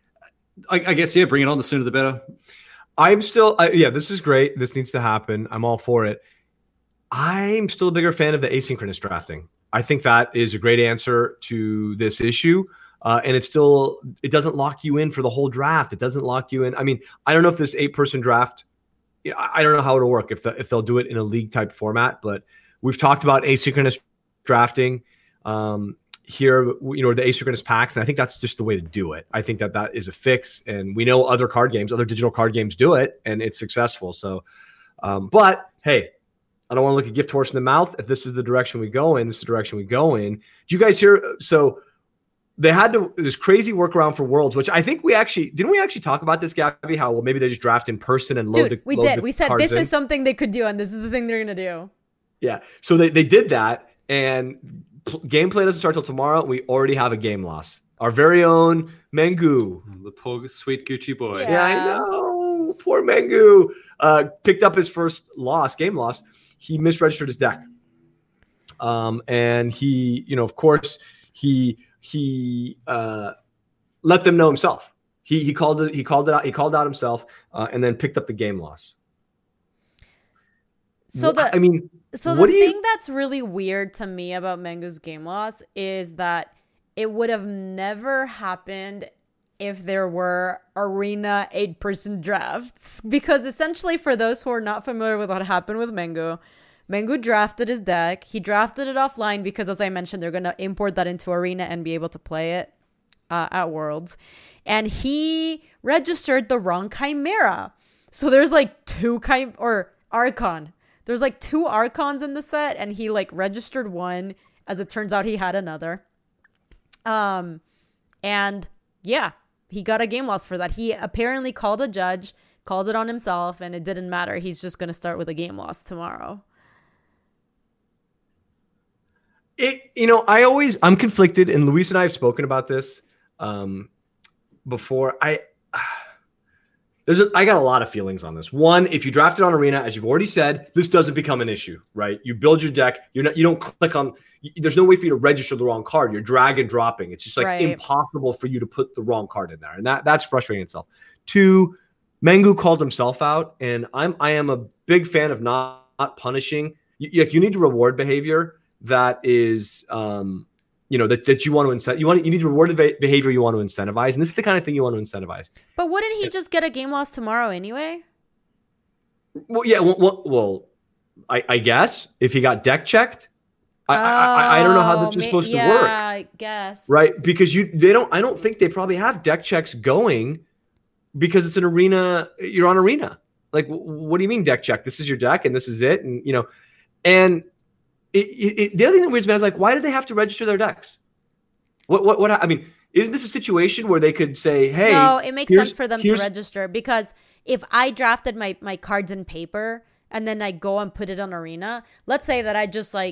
I, I guess, yeah, bring it on. The sooner the better. I'm still, uh, yeah, this is great. This needs to happen. I'm all for it. I'm still a bigger fan of the asynchronous drafting. I think that is a great answer to this issue. Uh, and it's still, it doesn't lock you in for the whole draft. It doesn't lock you in. I mean, I don't know if this eight person draft, I don't know how it'll work if the, if they'll do it in a league type format, but we've talked about asynchronous drafting um, here, you know, the asynchronous packs. And I think that's just the way to do it. I think that that is a fix. And we know other card games, other digital card games do it and it's successful. So, um, but hey, I don't want to look a gift horse in the mouth. If this is the direction we go in, this is the direction we go in. Do you guys hear? So, they had to this crazy workaround for Worlds, which I think we actually didn't we actually talk about this, Gabby? How well maybe they just draft in person and load Dude, the we load did. The we said this in. is something they could do, and this is the thing they're gonna do. Yeah, so they, they did that, and p- gameplay doesn't start till tomorrow. We already have a game loss. Our very own Mengu, the poor sweet Gucci boy. Yeah, yeah I know. Poor Mengu uh, picked up his first loss, game loss. He misregistered his deck, um, and he, you know, of course, he. He uh, let them know himself. He he called it. He called it out. He called out himself, uh, and then picked up the game loss. So the I mean, so the thing you... that's really weird to me about Mengu's game loss is that it would have never happened if there were arena eight person drafts, because essentially, for those who are not familiar with what happened with Mengu. Mengu drafted his deck. He drafted it offline because, as I mentioned, they're going to import that into Arena and be able to play it uh, at Worlds. And he registered the wrong Chimera. So there's like two Chim- or Archon. There's like two Archons in the set, and he like registered one. As it turns out, he had another. Um, and yeah, he got a game loss for that. He apparently called a judge, called it on himself, and it didn't matter. He's just going to start with a game loss tomorrow. It, you know, I always, I'm conflicted, and Luis and I have spoken about this um, before. I, there's, a, I got a lot of feelings on this. One, if you draft it on Arena, as you've already said, this doesn't become an issue, right? You build your deck. You're not, you don't click on. You, there's no way for you to register the wrong card. You're drag and dropping. It's just like right. impossible for you to put the wrong card in there, and that that's frustrating itself. Two, Mengu called himself out, and I'm I am a big fan of not, not punishing. You, you need to reward behavior. That is, um, you know, that, that you want to incent. You want you need to reward the behavior you want to incentivize, and this is the kind of thing you want to incentivize. But wouldn't he just get a game loss tomorrow anyway? Well, yeah. Well, well, well I, I guess if he got deck checked, I, oh, I, I don't know how this is supposed yeah, to work. Yeah, I guess. Right, because you they don't. I don't think they probably have deck checks going because it's an arena. You're on Arena. Like, what do you mean deck check? This is your deck, and this is it, and you know, and. It, it, it, the other thing that weirds me out is like, why did they have to register their decks? What, what, what? I mean, isn't this a situation where they could say, "Hey"? No, it makes sense for them to register, because if I drafted my my cards in paper and then I go and put it on Arena, let's say that I just like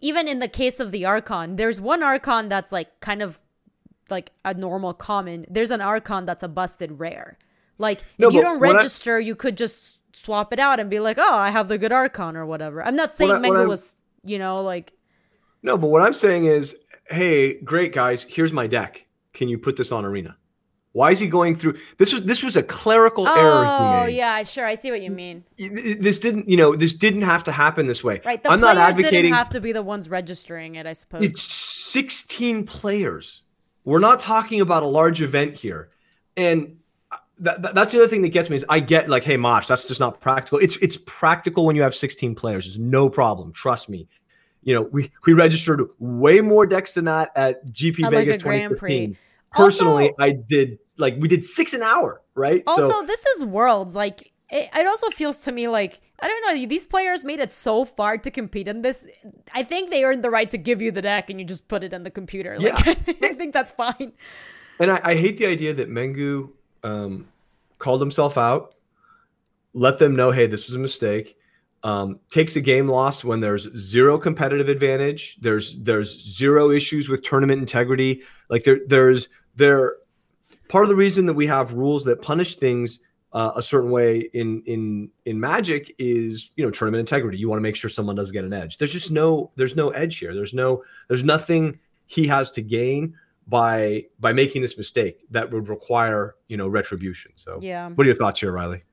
even in the case of the Archon, there's one Archon that's like kind of like a normal common. There's an Archon that's a busted rare. Like No, if you but don't what I- register, you could just swap it out and be like, oh, I have the good Archon or whatever. I'm not saying What I- what Mengu I'm- was, you know, like No, but what I'm saying is, hey, great guys, here's my deck. Can you put this on Arena? Why is he going through? This was this was a clerical error. oh he made. yeah, sure, I see what you mean. This didn't, you know, this didn't have to happen this way. Right, the I'm players not advocating. didn't have to be the ones registering it, I suppose. It's sixteen players. We're not talking about a large event here, and that, that, that's the other thing that gets me is I get like, hey, Mosh, that's just not practical. It's it's practical when you have sixteen players. There's no problem. Trust me. You know, we we registered way more decks than that at G P At, like, Vegas a Grand Prix. twenty fifteen. Personally, Also- I did like we did six an hour, right? Also, so, this is Worlds. Like, it, it also feels to me like, I don't know, these players made it so far to compete in this. I think they earned the right to give you the deck and you just put it in the computer. Like, Yeah. I think that's fine. and I, I hate the idea that Mengu um, called himself out, let them know, hey, this was a mistake. Um, takes a game loss when there's zero competitive advantage. There's there's zero issues with tournament integrity. Like there there's there part of the reason that we have rules that punish things uh, a certain way in in in Magic is, you know, tournament integrity. You want to make sure someone doesn't get an edge. There's just no there's no edge here. There's no there's nothing he has to gain by by making this mistake that would require, you know, retribution. So Yeah. what are your thoughts here, Riley?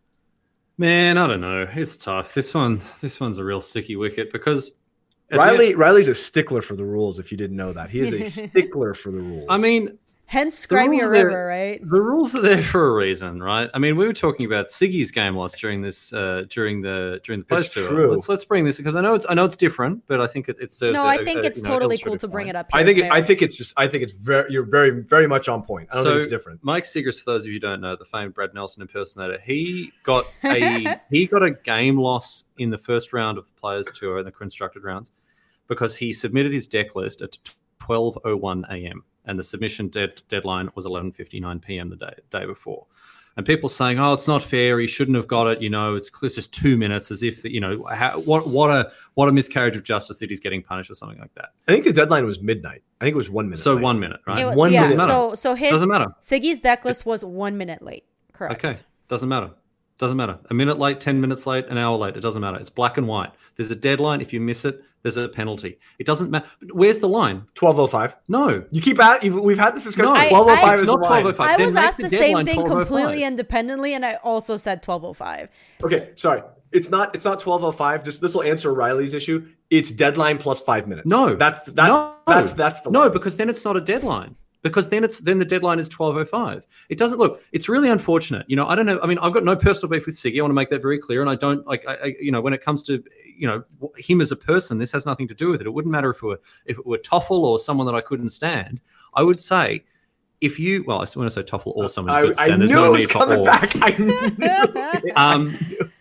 Man, I don't know. It's tough. This one, this one's a real sticky wicket because at the Riley end- Riley's a stickler for the rules. If you didn't know that, he is a stickler for the rules. I mean, Hence The rules Crimea are there- River, right? the rules are there for a reason, right? I mean, we were talking about Siggy's game loss during this, uh, during the during the That's post tour. true. Let's let's bring this because I know it's I know it's different, but I think it, it serves. No, a- I think a, it's you know, totally cool illustrative to bring point. it up here. I think it, Taylor. I think it's just I think it's very you're very very much on point. I don't So- think it's different. Mike Siggers, for those of you who don't know, the famed Brad Nelson impersonator, he got a he got a game loss in the first round of the Players Tour in the constructed rounds because he submitted his deck list at twelve oh one a.m. and the submission dead, deadline was eleven fifty-nine p.m. the day day before. And people saying, "Oh, it's not fair. He shouldn't have got it. You know, it's, it's just two minutes, as if that, you know, how, what what a what a miscarriage of justice that he's getting punished or something like that." I think the deadline was midnight. I think it was one minute. So late. one minute, right? It wa- One yeah, doesn't matter. so so his Doesn't matter. Siggy's deck list was one minute late. Correct. Okay, doesn't matter. Doesn't matter. A minute late, ten minutes late, an hour late. It doesn't matter. It's black and white. There's a deadline. If you miss it, there's a penalty. It doesn't matter. Where's the line? twelve oh five. No. You keep at you've, we've had this discussion. No. I- twelve oh five I- is It's the not line. twelve oh five. I Then was make asked the the, same deadline thing twelve oh five. completely independently, and I also said twelve oh five. Okay, sorry. It's not it's not twelve oh five. Just this will answer Riley's issue. It's deadline plus five minutes. No. That's that, No. that's that's the No, line. because then it's not a deadline. Because then it's then the deadline is twelve oh five. It doesn't look. It's really unfortunate. You know, I don't know. I mean, I've got no personal beef with Siggy. I want to make that very clear. And I don't like. I, I you know, when it comes to you know him as a person, this has nothing to do with it. It wouldn't matter if it were if it were Toffel or someone that I couldn't stand. I would say if you well, when I say Toffel or someone you I, could I stand, knew there's no it was need for coming or. back. I knew it. Um,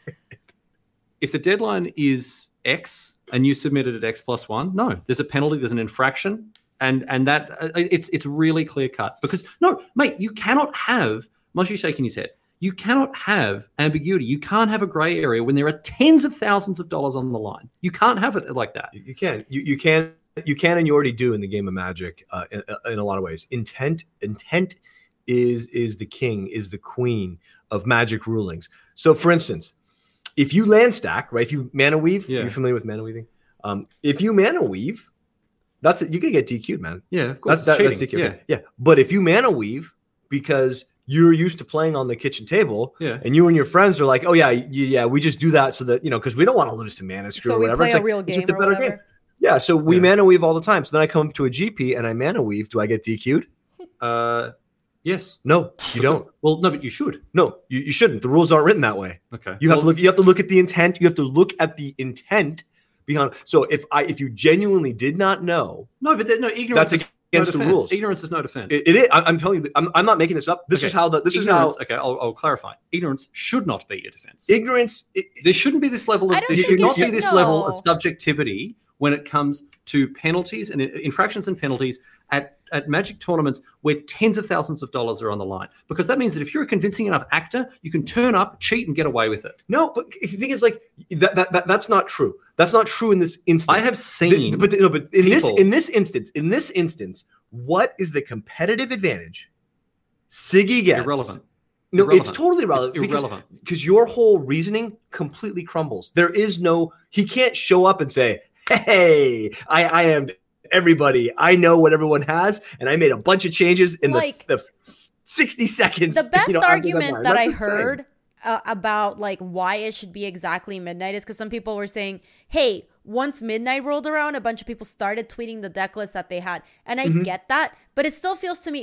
if the deadline is X and you submitted at X plus one, no, there's a penalty, there's an infraction, and and that uh, it's it's really clear cut. Because no, mate, you cannot have Moshi shaking his head. You cannot have ambiguity. You can't have a grey area when there are tens of thousands of dollars on the line. You can't have it like that. You can. You you can. You can, and you already do in the game of Magic uh, in, in a lot of ways. Intent, intent is is the king, is the queen of Magic rulings. So, for instance, if you land stack, right? If you mana weave, Yeah. you're familiar with mana weaving. Um, if you mana weave, that's it. You can get D Q'd, man. Yeah, of course, That's it's that, cheating. that's D Q. Yeah, yeah. But if you mana weave because you're used to playing on the kitchen table, yeah. and you and your friends are like, oh yeah, you, yeah, we just do that so that you know because we don't want to lose to mana screw So or we whatever. play It's a like, real it's game just a or better whatever. game. Yeah, so we Yeah. mana weave all the time. So then I come up to a G P and I mana weave. Do I get D Q'd? Uh, yes. No, you don't. Well, no, but you should. No, you, you shouldn't. The rules aren't written that way. Okay. You have Well, to look. You have to look at the intent. You have to look at the intent behind. So if I if you genuinely did not know, No, but there- no ignorance. that's is against no the defense. rules. Ignorance is no defense. It, it is. I, I'm telling you. I'm, I'm not making this up. This Okay. is how the. This ignorance, is how okay, I'll, I'll clarify. Ignorance should not be a defense. ignorance. It, There shouldn't be this level of I don't there think should it not should- be this level no. of subjectivity when it comes to penalties and infractions and penalties at, at Magic tournaments where tens of thousands of dollars are on the line. Because that means that if you're a convincing enough actor, you can turn up, cheat, and get away with it. No, but the thing is, like, that, that, that that's not true. That's not true in this instance. I have seen, the, but no, but in people, this in this instance, in this instance, what is the competitive advantage Siggy gets? Irrelevant. No, irrelevant. It's totally irrelevant. It's irrelevant. Because, because your whole reasoning completely crumbles. There is no, he can't show up and say, hey, I, I am everybody. I know what everyone has, and I made a bunch of changes in like, the, the sixty seconds. The best you know, argument that I insane. heard uh, about like why it should be exactly midnight is because some people were saying, hey, once midnight rolled around, a bunch of people started tweeting the deck list that they had. And I mm-hmm. get that, but it still feels to me,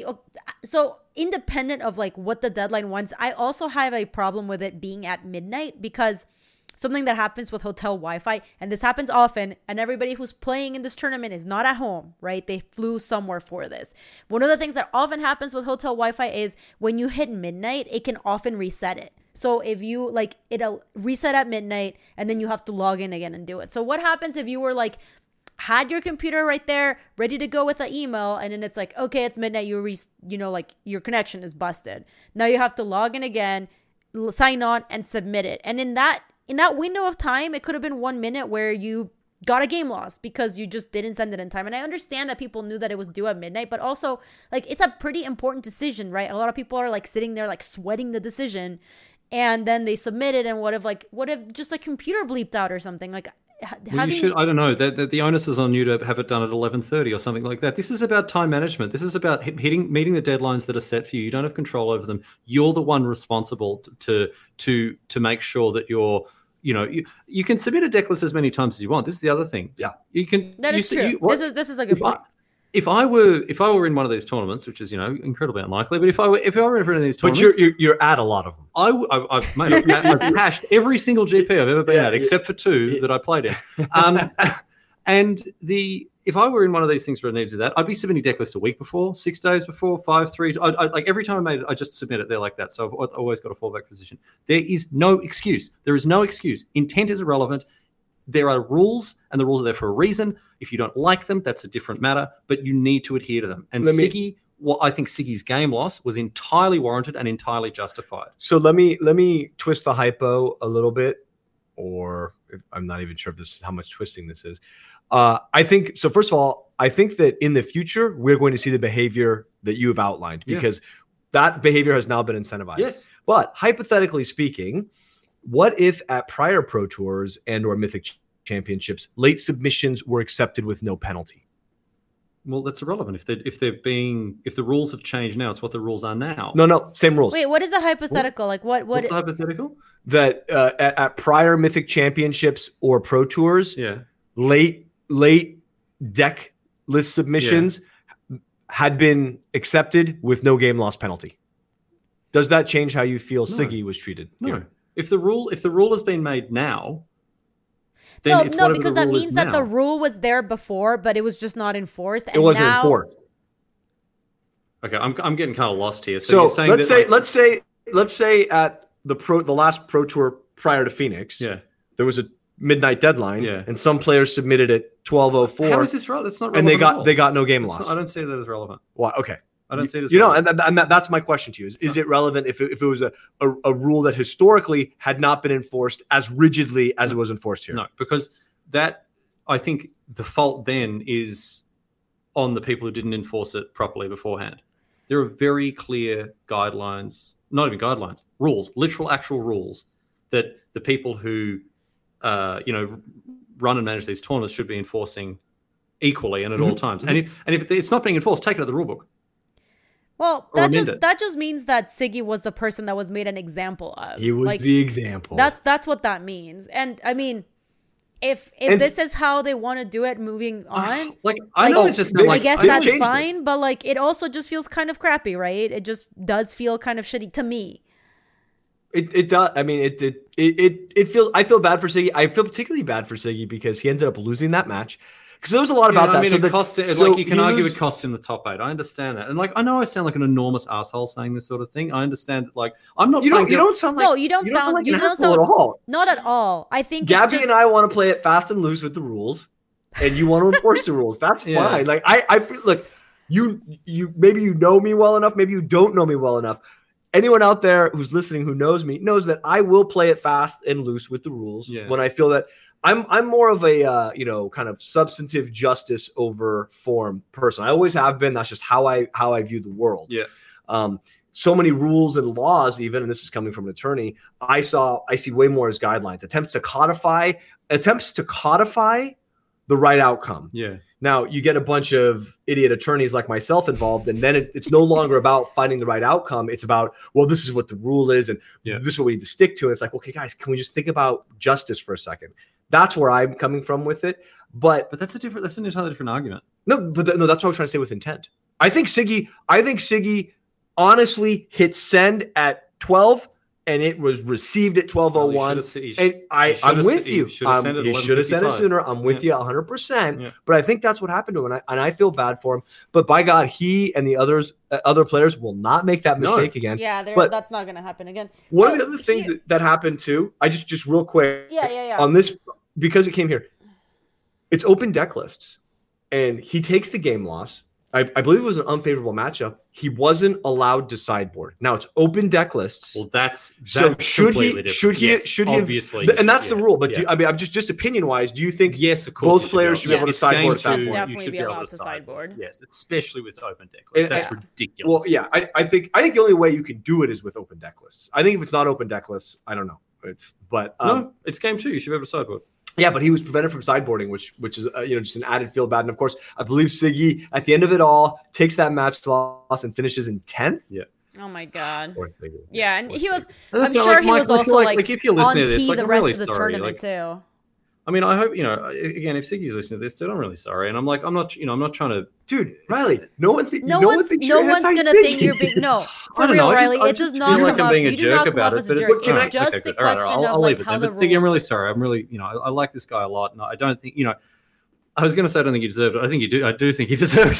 so independent of like what the deadline wants, I also have a problem with it being at midnight because something that happens with hotel Wi-Fi, and this happens often, and everybody who's playing in this tournament is not at home, right? They flew somewhere for this. One of the things that often happens with hotel Wi-Fi is when you hit midnight, it can often reset it. So if you like, it'll reset at midnight and then you have to log in again and do it. So what happens if you were like, had your computer right there ready to go with an email, and then it's like, okay, it's midnight, you re- you know, like your connection is busted. Now you have to log in again, sign on, and submit it. And in that in that window of time, it could have been one minute where you got a game loss because you just didn't send it in time. And I understand that people knew that it was due at midnight, but also like it's a pretty important decision, right? A lot of people are like sitting there like sweating the decision, and then they submit it, and what if like what if just a computer bleeped out or something? Like well, you should, I don't know, the, the, the onus is on you to have it done at eleven thirty or something like that. This is about time management. This is about hitting meeting the deadlines that are set for you. You don't have control over them. You're the one responsible to to to, to make sure that you're, you know, you, you can submit a deck list as many times as you want. This is the other thing. Yeah, you can. That you, is true. You, this is this is a good if point. I, if I were if I were in one of these tournaments, which is, you know, incredibly unlikely, but if I were if I were in one of these tournaments, but you're you're, you're at a lot of them. I, I, I've, mate, I've, I've cashed every single G P I've ever been yeah, at, except for two yeah. that I played in. Um, and the if I were in one of these things where I needed to do that, I'd be submitting deck list a week before, six days before, five, three. I, I, like every time I made it, I just submit it there like that. So I've always got a fallback position. There is no excuse. There is no excuse. Intent is irrelevant. There are rules, and the rules are there for a reason. If you don't like them, that's a different matter, but you need to adhere to them. And Let me- Siggy, well, I think Siggy's game loss was entirely warranted and entirely justified. So let me let me twist the hypo a little bit, or if, I'm not even sure if this is how much twisting this is. Uh, I think so. First of all, I think that in the future we're going to see the behavior that you have outlined because yeah. that behavior has now been incentivized. Yes, but hypothetically speaking, what if at prior Pro Tours and or Mythic Championships, late submissions were accepted with no penalty? Well, that's irrelevant. If they if they're being if the rules have changed now, it's what the rules are now. No, no, same rules. Wait, what is a hypothetical? What? Like what? What? What's the hypothetical? That uh, at, at prior Mythic Championships or Pro Tours, yeah, late late deck list submissions yeah. had been accepted with no game loss penalty. Does that change how you feel no. Siggy was treated? No. Here? If the rule if the rule has been made now. Then no, it's no, because that means that now. the rule was there before, but it was just not enforced. And it wasn't now... enforced. Okay, I'm I'm getting kind of lost here. So, so you're saying let's that, say like, let's say let's say at the pro the last Pro Tour prior to Phoenix, yeah, there was a midnight deadline, yeah, and some players submitted at twelve oh four. How is this relevant? That's not relevant. And they got at all. they got no game That's loss. Not, I don't see that as relevant. Why? Okay. I don't see it as you relevant. know, and, and that, that's my question to you: is, is it relevant if it, if it was a, a a rule that historically had not been enforced as rigidly as it was enforced here? No, because that I think the fault then is on the people who didn't enforce it properly beforehand. There are very clear guidelines, not even guidelines, rules, literal actual rules that the people who uh, you know run and manage these tournaments should be enforcing equally and at mm-hmm. all times. Mm-hmm. And if and if it's not being enforced, take it out of the rule book. Well, that just it. that just means that Siggy was the person that was made an example of. He was like, the example. That's that's what that means. And I mean, if if and, this is how they want to do it moving on, uh, like I know like, it's just I like, guess I that's changed fine. it. But like, it also just feels kind of crappy, right? It just does feel kind of shitty to me. It it does. I mean, it it it it, it feels. I feel bad for Siggy. I feel particularly bad for Siggy because he ended up losing that match. Because there was a lot yeah, about I that. mean, so it the, cost it, so like you can argue lose... it cost him the top eight. I understand that, and like I know I sound like an enormous asshole saying this sort of thing. I understand that, like I'm not. You don't. You to... don't sound like. No, you don't, you sound. don't sound like you an don't asshole sound at all. Not at all. I think Gabby it's just... and I want to play it fast and loose with the rules. and you want to enforce the rules. That's Yeah. fine. Like I, I feel look, you, you maybe you know me well enough, maybe you don't know me well enough. Anyone out there who's listening who knows me knows that I will play it fast and loose with the rules Yeah. when I feel that I'm I'm more of a uh, you know kind of substantive justice over form person. I always have been. That's just how I how I view the world. Yeah. Um, so many rules and laws, even, and this is coming from an attorney, I saw I see way more as guidelines, attempts to codify, attempts to codify the right outcome. Yeah. Now you get a bunch of idiot attorneys like myself involved, and then it, it's no longer about finding the right outcome. It's about, well, this is what the rule is, and Yeah. this is what we need to stick to. And it's like, okay, guys, can we just think about justice for a second? That's where I'm coming from with it. But But that's a different. That's an entirely different argument. no, but th- no, that's what I was trying to say with intent. I think Siggy, I think Siggy honestly hit send at twelve, and it was received at twelve oh one. And I, I'm with you. Um, he should have sent it sooner. I'm with Yeah. you one hundred percent. Yeah. But I think that's what happened to him, and I, and I feel bad for him. But by God, he and the others, uh, other players will not make that No. mistake again. Yeah, there- But- that's not going to happen again. One So of the other things here- that, that happened too, I just just real quick Yeah, yeah, yeah. on this, because it came here. It's open deck lists, and he takes the game loss. I, I believe it was an unfavorable matchup. He wasn't allowed to sideboard. Now it's open deck lists. Well, that's, that's So should he- completely different. should he- Yes, should he have- obviously, Th- and that's yeah, the rule. But yeah. do, I mean, I'm just just opinion wise. Do you think yes, of course, both you players be should be able to It's sideboard game at that two, point? Definitely you should be be able allowed to to sideboard. Yes, especially with open deck lists. And- That's and- ridiculous. Well, yeah, I, I think I think the only way you can do it is with open deck lists. I think if it's not open deck lists, I don't know. It's but um, no, it's game two. You should be able to sideboard. yeah, but he was prevented from sideboarding, which which is uh, you know just an added feel bad. And of course, I believe Siggy at the end of it all takes that match loss and finishes in tenth. Yeah. Oh my God. Or Siggy. Yeah, and he was. And I I'm feel sure like, he was Michael, I also feel like, like if you're on listening to this, tee like, the I'm rest really of the sorry. tournament Like, too. I mean, I hope you know. Again, if Siggy's listening to this, dude, I'm really sorry, and I'm like, I'm not, you know, I'm not trying to. Dude, Riley, no one th- No no one's one thinks no you're one's gonna anti-Siggy. think you're big. No, I for don't real, know, I just- Riley. I It does just not feel come like I'm off. being a You do jerk not come about off it, as a but jerk. it's- It's Can I- just okay, a good. All right, question I'll, of I'll like leave it how then. the But Siggy, I'm really rules. sorry. I'm really, you know, I, I like this guy a lot, and I don't think, you know, I was going to say I don't think he deserved it. I think he do. I do think he deserved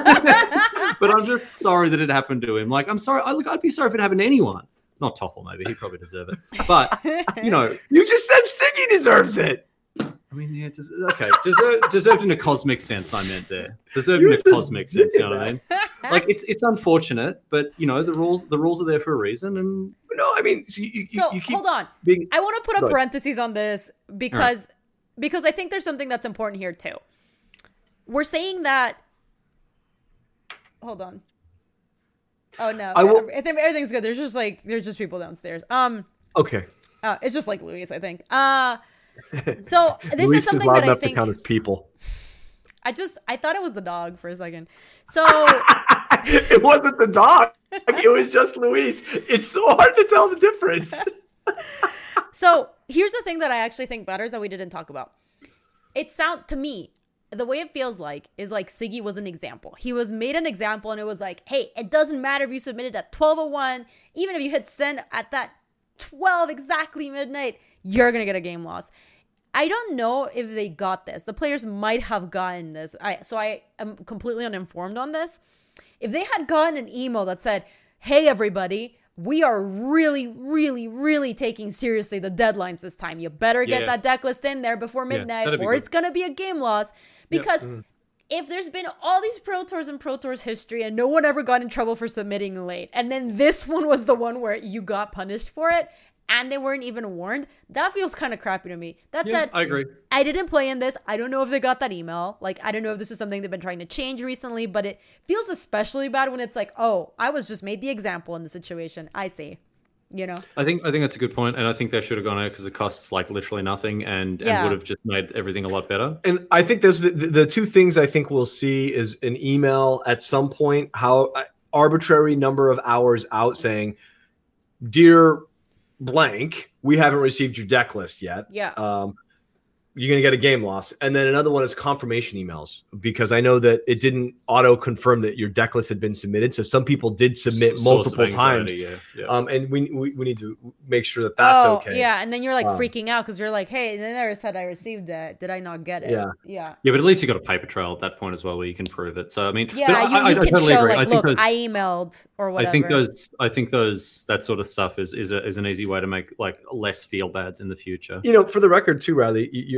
it. But I'm just sorry that it happened to him. Like, I'm sorry. I, look, I'd be sorry if it happened to anyone. Not Toffel, maybe. He'd probably deserve it. But, you know, You just said Siggy deserves it. I mean, yeah, des- okay. Deserved, deserved in a cosmic sense, I meant there. Deserved You in a just cosmic sense, you know did what I mean? Like, it's it's unfortunate, but, you know, the rules the rules are there for a reason. And No, I mean, so you, you, So you keep hold on. being. I want to put Go a ahead. parentheses on this because because I think there's something that's important here too. We're saying that. Hold on. Oh no, I will- I think everything's good. There's just like there's just people downstairs. Um, Okay. uh, it's just like Luis, I think. Uh, so this Luis is something loud that I enough think to count as people. I just I thought it was the dog for a second. So It wasn't the dog. It was just Luis. It's so hard to tell the difference. So here's the thing that I actually think matters that we didn't talk about. It sound to me, the way it feels like is like Siggy was an example. He was made an example and it was like, hey, it doesn't matter if you submitted at twelve oh one, even if you hit send at that twelve exactly midnight, you're going to get a game loss. I don't know if they got this. The players might have gotten this. I so I am completely uninformed on this. If they had gotten an email that said, hey, everybody, we are really, really, really taking seriously the deadlines this time. You better get Yeah. that deck list in there before Yeah, midnight that'd be or good. it's going to be a game loss. Because if there's been all these Pro Tours and Pro Tours history and no one ever got in trouble for submitting late, and then this one was the one where you got punished for it, and they weren't even warned, that feels kind of crappy to me. That yeah, said, I agree. I didn't play in this. I don't know if they got that email. Like, I don't know if this is something they've been trying to change recently, but it feels especially bad when it's like, oh, I was just made the example in the situation. I see. You know? I think I think that's a good point, and I think they should have gone out because it costs like literally nothing, and, Yeah. and would have just made everything a lot better. And I think there's the, the two things I think we'll see is an email at some point, how uh, arbitrary number of hours out saying, dear blank, we haven't received your deck list yet. Yeah. Um, you're going to get a game loss. And then another one is confirmation emails, because I know that it didn't auto confirm that your deck list had been submitted. So some people did submit Source of multiple times. anxiety, Yeah, yeah. Um, and we, we we need to make sure that that's oh, okay. yeah. And then you're like Um, freaking out because you're like, hey, they never said I received it. Did I not get it? Yeah. Yeah. yeah, but at least you got a paper trail at that point as well, where you can prove it. So I mean, Yeah. but I, you, I, I you can totally show, agree. like, I think look, those, I emailed or whatever. I think those, I think those, that sort of stuff is is, a, is an easy way to make like less feel bads in the future. You know, for the record too, Riley, you're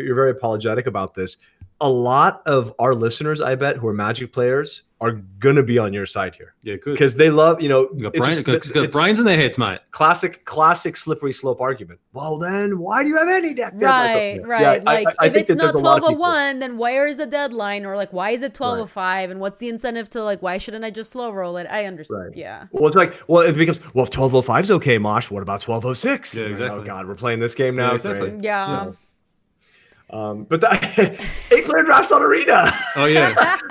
you're very apologetic about this. A lot of our listeners, I bet, who are Magic players, are gonna be on your side here. Yeah, good. Because they love, you know, You got, it's brain, just- got, it's- got it's brains in their heads, mate. classic, classic slippery slope argument. Well, then why do you have any deck? Right, So, right. yeah, I- like I- I if think it's that there's not a lot twelve of oh people- one, then where is the deadline? Or like why is it twelve oh Right. five? And what's the incentive to like why shouldn't I just slow roll it? I understand. Right. Yeah. Well, it's like, well, it becomes, well, if twelve oh five is okay, Mosh, what about twelve oh six? Yeah, exactly. Oh, God, we're playing this game now. Yeah, exactly. Great. Yeah. So, um, but that eight player drafts on Arena. Oh yeah,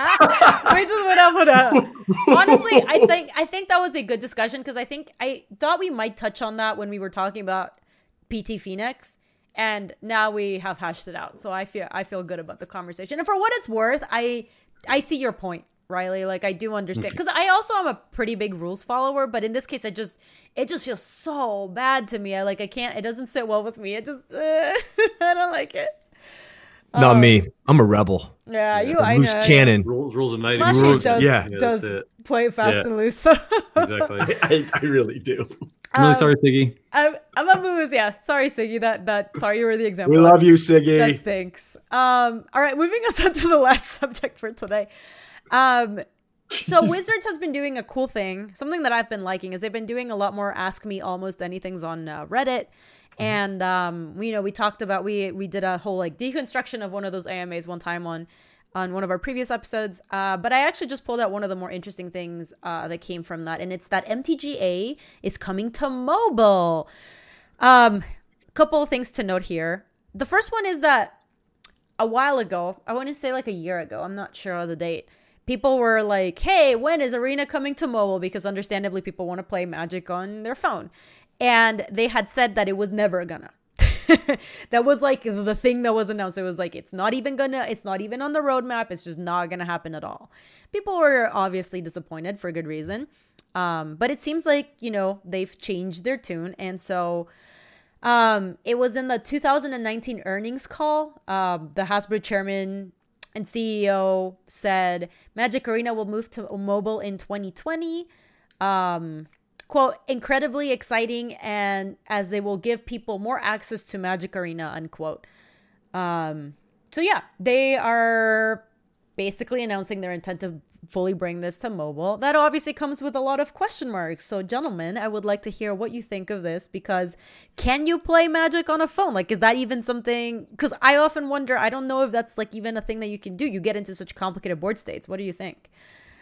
We just went off on that. Honestly, I think I think that was a good discussion because I think I thought we might touch on that when we were talking about P T Phoenix, and now we have hashed it out. So I feel I feel good about the conversation. And for what it's worth, I I see your point, Riley. Like I do understand because I also am a pretty big rules follower, but in this case, I just it just feels so bad to me. I like I can't. It doesn't sit well with me. It just uh, I don't like it. Not Um, me. I'm a rebel. Yeah, you. A I loose know. cannon. rules, rules are made. Mashi rules. does yeah. does that's it. play fast Yeah. and loose. So. Exactly. I, I really do. I'm really Um, sorry, Siggy. I'm, I'm a moose, yeah. Sorry, Siggy. That that sorry you were the example. We love you, That Siggy. stinks. Um, all right, moving us on to the last subject for today. Um, so Wizards has been doing a cool thing. Something that I've been liking is they've been doing a lot more Ask Me Almost Anything's on uh, Reddit. And um, we, you know, we talked about we we did a whole like deconstruction of one of those A M As one time on on one of our previous episodes. Uh, but I actually just pulled out one of the more interesting things uh, that came from that, and it's that M T G A is coming to mobile. Um, couple of things to note here. The first one is that a while ago, I want to say like a year ago, I'm not sure of the date, people were like, hey, when is Arena coming to mobile? Because understandably, people want to play Magic on their phone. And they had said that it was never gonna. That was like the thing that was announced. It was like, it's not even gonna, it's not even on the roadmap. It's just not gonna happen at all. People were obviously disappointed for good reason. Um, but it seems like, you know, they've changed their tune. And so um, it was in the two thousand nineteen earnings call. Um, the Hasbro chairman and C E O said Magic Arena will move to mobile in twenty twenty. Um, quote, incredibly exciting, and as they will give people more access to Magic Arena, unquote. Um, so yeah, they are basically announcing their intent to fully bring this to mobile. That obviously comes with a lot of question marks. So gentlemen, I would like to hear what you think of this, because can you play Magic on a phone? Like, is that even something? Because I often wonder, I don't know if that's like even a thing that you can do. You get into such complicated board states. What do you think?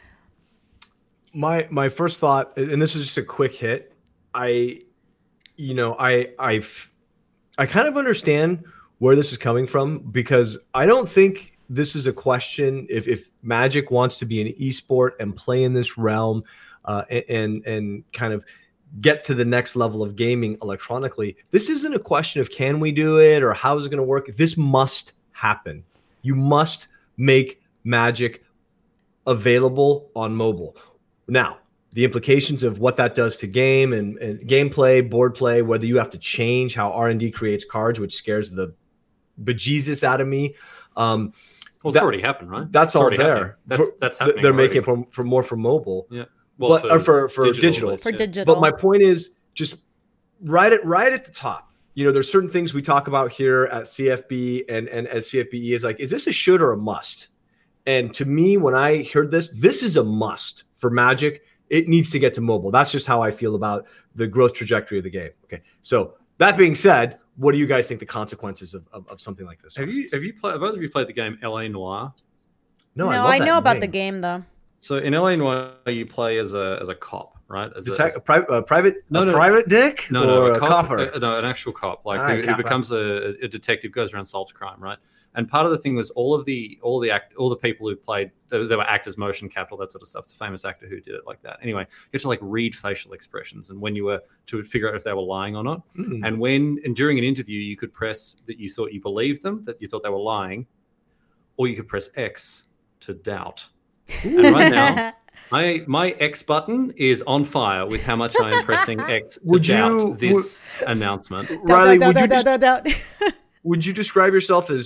My my first thought, and this is just a quick hit. I, you know, I I've I kind of understand where this is coming from, because I don't think this is a question if if Magic wants to be an esport and play in this realm, uh, and and kind of get to the next level of gaming electronically. This isn't a question of can we do it or how is it going to work. This must happen. You must make Magic available on mobile. Now, the implications of what that does to game and, and gameplay, board play, whether you have to change how R and D creates cards, which scares the bejesus out of me. Um, Well, it's that- already happened, right? that's It's all already there. happening. That's For- that's happening. They're already. making it for, for more for mobile, Yeah. Well, but or for for digital. that's- For yeah. digital. But my point is just right at right at the top. You know, there's certain things we talk about here at C F B and and as C F B E is like, is this a should or a must? And to me, when I heard this, this is a must for Magic. It needs to get to mobile. That's just how I feel about the growth trajectory of the game. Okay, so that being said, what do you guys think the consequences of, of, of something like this are? Have you have you played? Have both of you played the game L A Noire? No, no, love I that know about name. the game though. So in L A Noire, you play as a as a cop, right? As a, Detec- as a private, a private, No, a no. private dick, No, or no, a, a cop, copper. uh, no, an actual cop, like Ah, who, who copper. becomes a, a detective, goes around solves crime, right? And part of the thing was all of the all the act all the people who played there, there were actors, motion capture, all that sort of stuff. It's a famous actor who did it like that. Anyway, you had to like read facial expressions, and when you were to figure out if they were lying or not. Mm. And when and during an interview, you could press that you thought you believed them, that you thought they were lying, or you could press X to doubt. And right now, my my X button is on fire with how much I am pressing X to Would doubt you- this announcement. Riley, Doubt, would doubt, you, doubt, des- doubt, doubt. would you describe yourself as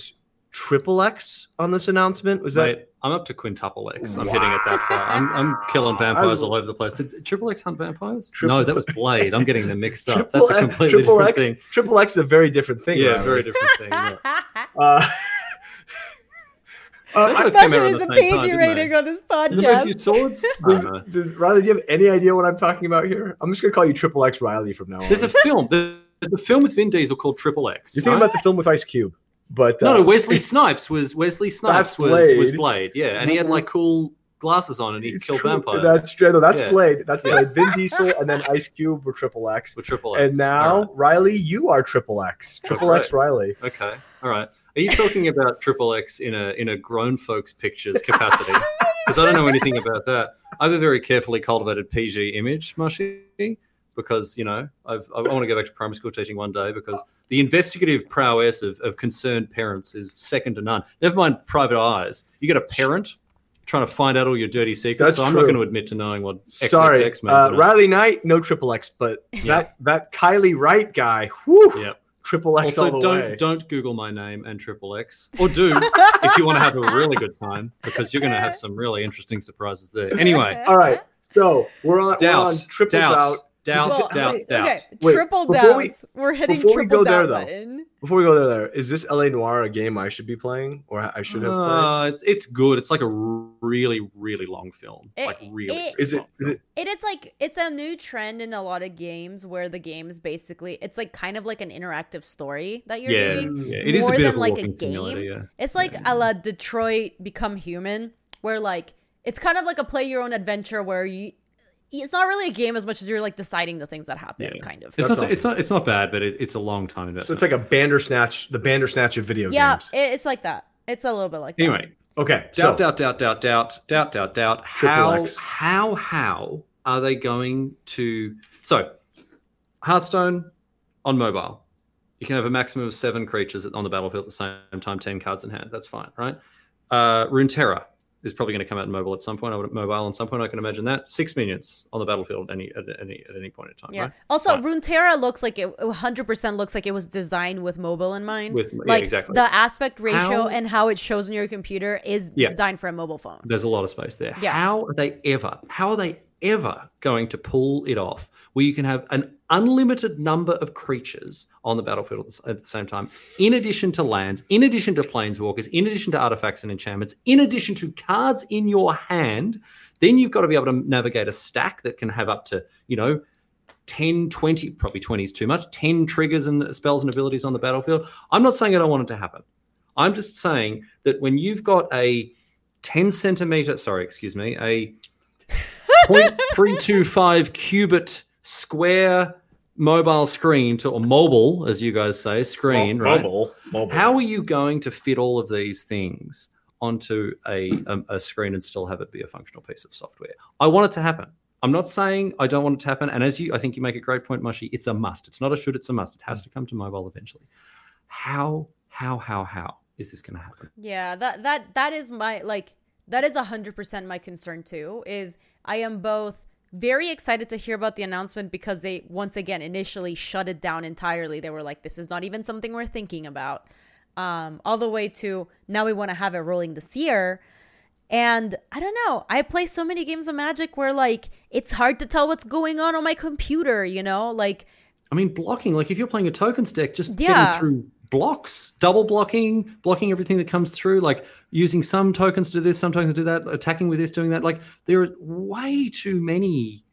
triple X on this announcement? Was Mate, that? I'm up to quintuple X. I'm Wow. hitting it that far. I'm, I'm killing vampires I- all over the place. Did Triple X hunt vampires? Triple- no, that was Blade. I'm getting them mixed up. Triple That's a X- completely triple different X, thing. Triple X is a very different thing. Yeah, Riley. very different thing. Yeah. Uh, uh, They both Gosh, came out around there's the a same time, PG didn't rating they? on this Did they both podcast. use swords? I does, don't know. does Riley, do you have any idea what I'm talking about here? I'm just gonna call you Triple X Riley from now on. There's a film. There's a film with Vin Diesel called Triple X. You're thinking right? about the film with Ice Cube, but uh, No, no, Wesley Snipes was Wesley Snipes That's was, Blade. was Blade, yeah, and he had like cool glasses on and he it's killed true. vampires That's true. No, that's Yeah. Blade. That's Yeah. Blade. Vin Diesel and then Ice Cube were Triple X. with Triple X. And now, All right. Riley, you are Triple X. Triple right. X Riley. Okay, all right. Are you talking about Triple X in a in a grown folks pictures capacity? Because I don't know anything about that. I have a very carefully cultivated P G image, Mushy, because you know I've, I want to go back to primary school teaching one day because the investigative prowess of, of concerned parents is second to none. Never mind private eyes. You get a parent trying to find out all your dirty secrets. That's so I'm true. not going to admit to knowing what X X Sorry, X means. uh, you know. Riley Knight, no Triple X, but that that Kylie Wright guy, whew, Yeah. Triple X all Also, the don't way. don't Google my name and Triple X, or do if you want to have a really good time, because you're going to have some really interesting surprises there. Anyway, All right, so we're on, we're on doubt, triple doubt, doubt. doubt, Well, doubt, wait, doubt. Okay, Wait, triple before we- doubts. We, are hitting before we triple go there, doubt though, button. Before we go there, there is this L A Noire a game I should be playing or I should have played? Uh, it's it's good. It's like a really really long film. It- like really. it- Is it? long Is film. it? It is like it's a new trend in a lot of games where the games basically it's like kind of like an interactive story that you're Yeah, doing. yeah. It is a more bit than of a like a walking game. simulator. Yeah. It's like a la Detroit Become Human, where like it's kind of like a play your own adventure where you. It's not really a game as much as you're like deciding the things that happen, Yeah. kind of. It's That's not. awesome. It's not. It's not bad, but it, it's a long time So investment. it's like a Bandersnatch, the Bandersnatch of video Yeah, games. it, it's like that. It's a little bit like that. Anyway, Okay, doubt, so doubt, doubt, doubt, doubt, doubt, doubt, doubt. Triple How, X. how, how are they going to? So, Hearthstone on mobile, you can have a maximum of seven creatures on the battlefield at the same time, ten cards in hand. That's fine, right? Uh, Runeterra is probably going to come out in mobile at some point. I would mobile at some point. I can imagine that six minions on the battlefield at any at any at any point in time. Yeah. Right? Also, Fine. Runeterra looks like it one hundred percent looks like it was designed with mobile in mind. With- yeah, like exactly. the aspect ratio How- and how it shows on your computer is Yeah. designed for a mobile phone. There's a lot of space there. Yeah. How are they ever? How are they ever going to pull it off where you can have an unlimited number of creatures on the battlefield at the, s- at the same time, in addition to lands, in addition to planeswalkers, in addition to artifacts and enchantments, in addition to cards in your hand? Then you've got to be able to navigate a stack that can have up to, you know, ten, twenty, probably twenty is too much, ten triggers and spells and abilities on the battlefield. I'm not saying I don't want it to happen. I'm just saying that when you've got a ten centimeter, sorry, excuse me, a zero point three two five cubit square mobile screen to, or mobile, as you guys say, screen, Mo- right? mobile, mobile. How are you going to fit all of these things onto a, a, a screen and still have it be a functional piece of software? I want it to happen. I'm not saying I don't want it to happen. And as you, I think you make a great point, Mushy, it's a must. It's not a should, it's a must. It has to come to mobile eventually. How, how, how, how is this going to happen? Yeah, that that that is my like that is one hundred percent my concern too. Is I am both very excited to hear about the announcement because they once again initially shut it down entirely. They were like, this is not even something we're thinking about. Um, all the way to now we want to have it rolling this year. And I don't know. I play so many games of Magic where like it's hard to tell what's going on on my computer, you know? Like I mean, blocking, like if you're playing a tokens deck, just Yeah. getting through blocks, double blocking, blocking everything that comes through, like using some tokens to do this, some tokens to do that, attacking with this, doing that. Like there are way too many.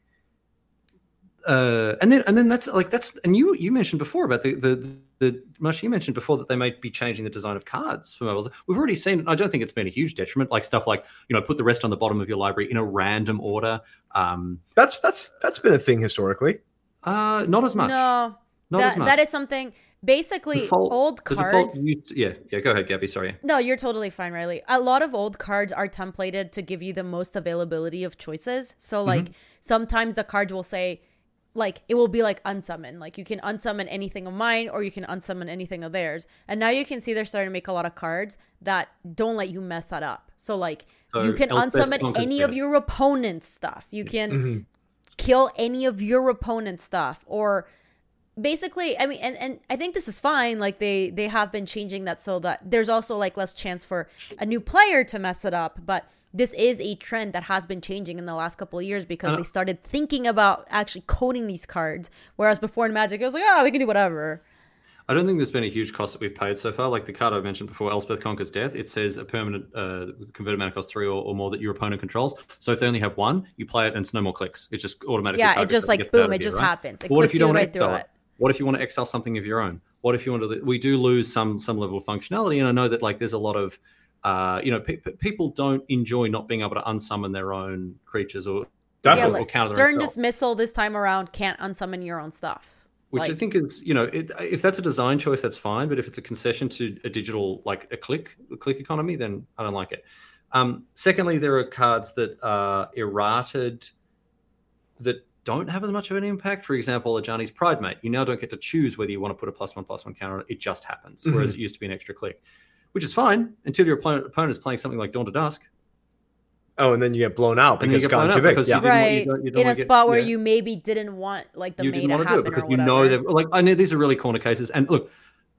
Uh, and then, and then that's like, that's, and you, you mentioned before about the, the, the, Mush, you mentioned before that they might be changing the design of cards for mobiles. We've already seen, I don't think it's been a huge detriment, like stuff like, you know, put the rest on the bottom of your library in a random order. Um, That's that's that's been a thing historically. uh, not as much. no, not that as much. that is something basically Default- old the default cards. used- yeah, yeah. Go ahead, Gabby. Sorry. No, you're totally fine, Riley. A lot of old cards are templated to give you the most availability of choices. So, like, Mm-hmm. sometimes the cards will say, like, it will be like unsummon. Like, you can unsummon anything of mine or you can unsummon anything of theirs. And now you can see they're starting to make a lot of cards that don't let you mess that up. So, like, So you can Elspeth unsummon Tonka's any of best. your opponent's stuff. You can Mm-hmm. kill any of your opponent's stuff or basically, I mean, and, and I think this is fine. Like they they have been changing that so that there's also like less chance for a new player to mess it up. But this is a trend that has been changing in the last couple of years because they started thinking about actually coding these cards. Whereas before in Magic, it was like, oh, we can do whatever. I don't think there's been a huge cost that we've paid so far. Like the card I mentioned before, Elspeth Conquers Death, it says a permanent uh, converted mana cost three or, or more that your opponent controls. So if they only have one, you play it and it's no more clicks. It just automatically Yeah, it just like, boom, it just right? happens. It what if clicks you don't you want right to through exile it. it? What if you want to exile something of your own? What if you want to... We do lose some some level of functionality, and I know that like there's a lot of... Uh, you know, pe- people don't enjoy not being able to unsummon their own creatures or, Definitely. Yeah, or like counter Stern their own spells. Dismissal this time around can't unsummon your own stuff. Which Like- I think is, you know, it, if that's a design choice, that's fine. But if it's a concession to a digital, like a click, a click economy, then I don't like it. Um, secondly, there are cards that are errated that don't have as much of an impact. For example, Ajani's Pride Mate. You now don't get to choose whether you want to put a plus one, plus one counter on it. It just happens. Mhm. Whereas it used to be an extra click, which is fine until your opponent, opponent is playing something like Dawn to Dusk. Oh, and then you get blown out And because you it's get blown gotten too out big. because Yeah. you didn't want- Right. you don't- you don't In a want to get- spot where yeah. you maybe didn't want like the you May didn't to want to do happen it because or you whatever. know that like I know these are really corner cases. And look,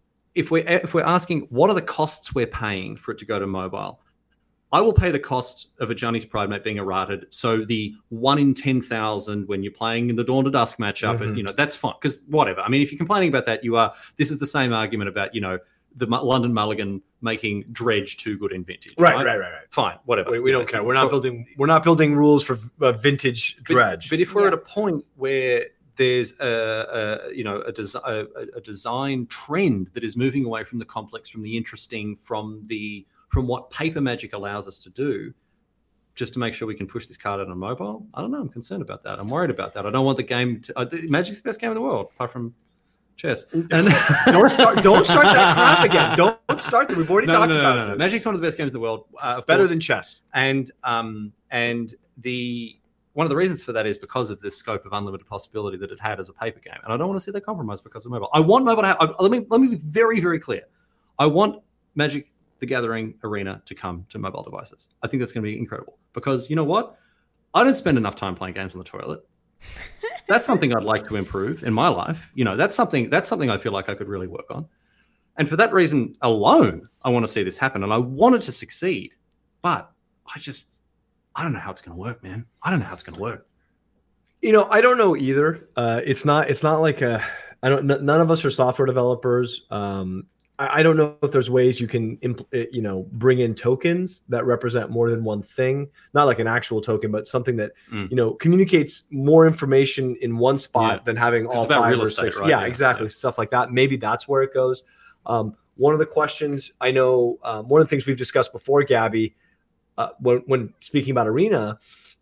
if we're if we're asking what are the costs we're paying for it to go to mobile, I will pay the cost of a Johnny's Pride Mate being errated. So the one in ten thousand when you're playing in the Dawn to Dusk matchup, Mhm. and you know that's fine because whatever. I mean, if you're complaining about that, you are. This is the same argument about you know the Mu- London Mulligan making Dredge too good in Vintage. Right, right, right, right. Fine, whatever. We, we don't care. We're not So- building. We're not building rules for uh, vintage But- dredge. But, if we're Yeah. at a point where there's a, a you know a, desi- a, a design trend that is moving away from the complex, from the interesting, from the from what paper Magic allows us to do, just to make sure we can push this card out on mobile, I don't know. I'm concerned about that. I'm worried about that. I don't want the game to. Uh, the, Magic's the best game in the world, apart from chess. And don't start. Don't start that crap again. Don't start that. We've already no, talked no, no, about no, no. this. Magic's one of the best games in the world. Uh, of Better course. than chess. and um and the one of the reasons for that is because of the scope of unlimited possibility that it had as a paper game, and I don't want to see that compromised because of mobile. I want mobile to have. I, let me let me be very very clear. I want Magic the Gathering Arena to come to mobile devices. I think that's going to be incredible because you know what? I don't spend enough time playing games on the toilet. That's something I'd like to improve in my life. You know, that's something that's something I feel like I could really work on. And for that reason alone, I want to see this happen, and I want it to succeed. But I just, I don't know how it's going to work, man. I don't know how it's going to work. You know, I don't know either. Uh, it's not. It's not like a. I don't. N- none of us are software developers. Um, I, I don't know if there's ways you can, impl- you know, bring in tokens that represent more than one thing. Not like an actual token, but something that Mm. you know communicates more information in one spot Yeah. than having all It's about five real or estate, six. right? Yeah, Yeah. exactly. Yeah. Stuff like that. Maybe that's where it goes. Um, one of the questions I know, um, one of the things we've discussed before, Gabby, uh, when when speaking about Arena,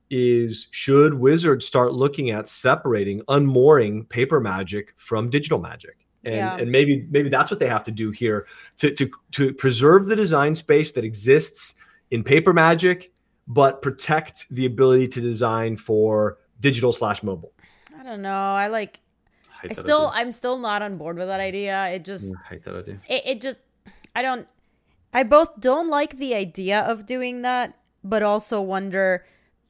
is should Wizards start looking at separating, unmooring paper Magic from digital Magic? And, Yeah. and maybe maybe that's what they have to do here to, to to preserve the design space that exists in paper Magic, but protect the ability to design for digital slash mobile. I don't know. I like. I, hate I that still. idea. I'm still not on board with that idea. It just. I hate that idea. It, it just. I don't. I both don't like the idea of doing that, but also wonder.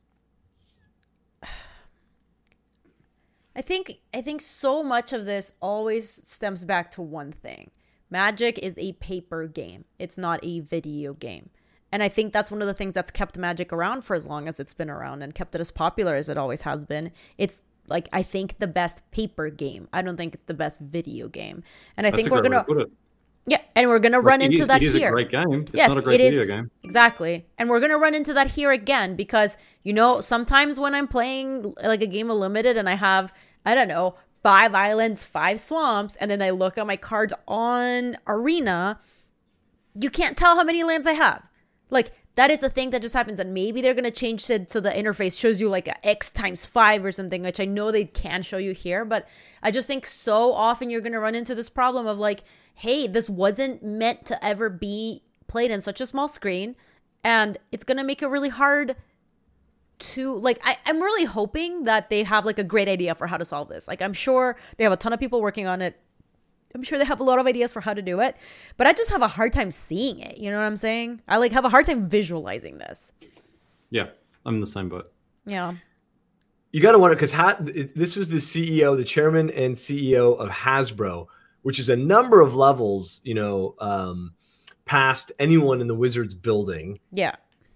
I think I think so much of this always stems back to one thing. Magic is a paper game. It's not a video game. And I think that's one of the things that's kept Magic around for as long as it's been around and kept it as popular as it always has been. It's like I think the best paper game. I don't think it's the best video game. And I That's think a we're great way gonna to put it. Yeah, and we're gonna run Like, it into is- that It is here. a great game. It's Yes, not a great it video is. game. Exactly. And we're going to run into that here again because, you know, sometimes when I'm playing like a game of Limited and I have, I don't know, five islands, five swamps, and then I look at my cards on Arena, you can't tell how many lands I have. Like, that is the thing that just happens. And maybe they're going to change it so the interface shows you like a X times five or something, which I know they can show you here. But I just think so often you're going to run into this problem of like, hey, this wasn't meant to ever be played in such a small screen. And it's going to make it really hard to like, I, I'm really hoping that they have like a great idea for how to solve this. Like, I'm sure they have a ton of people working on it. I'm sure they have a lot of ideas for how to do it, but I just have a hard time seeing it. You know what I'm saying? I like have a hard time visualizing this. Yeah, I'm in the same boat. Yeah. you got to wonder because ha- this was the C E O, the chairman and C E O of Hasbro, which is a number of levels, you know, um, past anyone in the Wizards building. Yeah.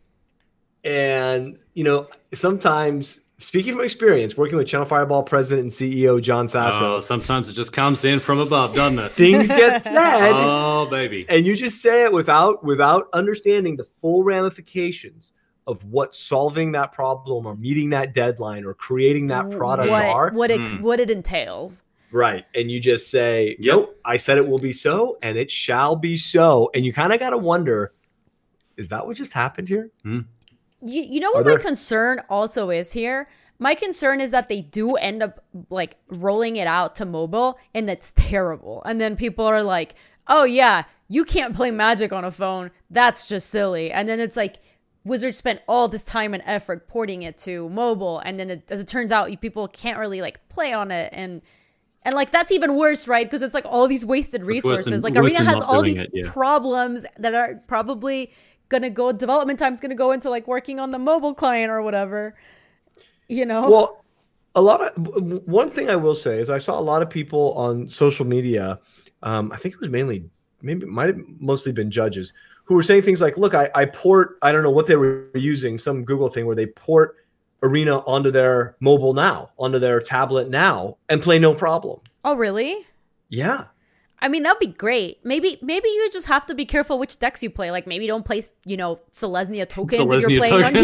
And, you know, sometimes, speaking from experience, working with Channel Fireball president and C E O John Sasso. Oh, sometimes it just comes in from above, doesn't it? Things get said. Oh, baby. And you just say it without without understanding the full ramifications of what solving that problem or meeting that deadline or creating that product what, are. What it, Mm. what it entails. Right. And you just say, Yep. nope, I said it will be so, and it shall be so. And you kind of got to wonder, is that what just happened here? You, you know Are what there- my concern also is here? My concern is that they do end up like rolling it out to mobile and it's terrible. And then people are like, oh yeah, you can't play Magic on a phone. That's just silly. And then it's like, Wizards spent all this time and effort porting it to mobile. And then it, as it turns out, people can't really like play on it. And And like that's even worse, right? Because it's like all these wasted worse resources. than- Like worse Arena than has not all doing these it, yeah. problems that are probably gonna go. Development time's gonna go into like working on the mobile client or whatever. You know. Well, a lot of w- one thing I will say is I saw a lot of people on social media. Um, I think it was mainly, maybe it might have mostly been judges who were saying things like, "Look, I, I port. I don't know what they were using. Some Google thing where they port Arena onto their mobile now, onto their tablet now, and play no problem." Oh really? Yeah. I mean, that'd be great. Maybe maybe you just have to be careful which decks you play. Like maybe don't play, you know, Selesnya tokens if Selesnya you're playing tokens. on.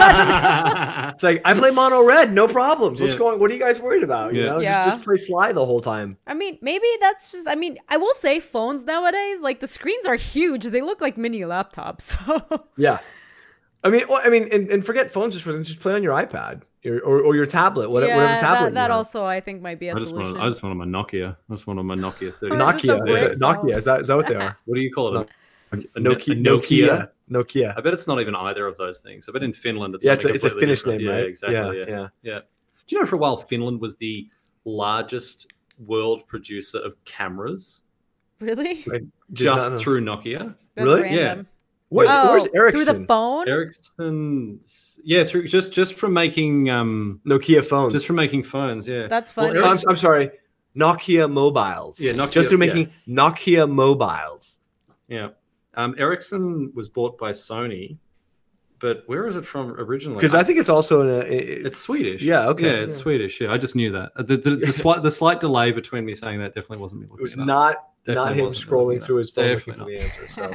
Yeah. It's like I play mono red, no problems. What's Yeah. going? What are you guys worried about? You Yeah. know, Yeah. Just, just play Sly the whole time. I mean, maybe that's just. I mean, I will say phones nowadays, like the screens are huge. They look like mini laptops. So Yeah. I mean, well, I mean, and, and forget phones just for just play on your iPad or, or, or your tablet, whatever, yeah, whatever tablet. that, you that have. also I think might be a I just, solution. want, I just want my Nokia. I just want my Nokia thirty. Not- just a Nokia. Is brick it Nokia. phone. Is that, is that what they are? What do you call it? A, Nokia. a no- a Nokia. Nokia. I bet it's not even either of those things. I bet in Finland it's Yeah, it's a, something it's a completely Finnish different. name, Yeah, right? exactly. Yeah, yeah. yeah. Do you know for a while Finland was the largest world producer of cameras Really? I did just not know. through Nokia? That's Really? random. Where's, oh, where's through Ericsson? the phone? Ericsson, yeah, through just just from making um Nokia phones. just from making phones. Yeah, That's Well, funny. I'm, Ericsson- I'm sorry. Nokia mobiles. Yeah, Nokia- Just through yeah. making Nokia mobiles. yeah. Um, Ericsson was bought by Sony, but where is it from originally? Because I think it's also in a. it- It's Swedish. Yeah, okay. Yeah, it's Yeah. Swedish. Yeah, I just knew that. The the, the, slight, the slight delay between me saying that definitely wasn't me it looking was it up. not not Definitely him wasn't scrolling looking it through up. his phone looking for Definitely the answer. So.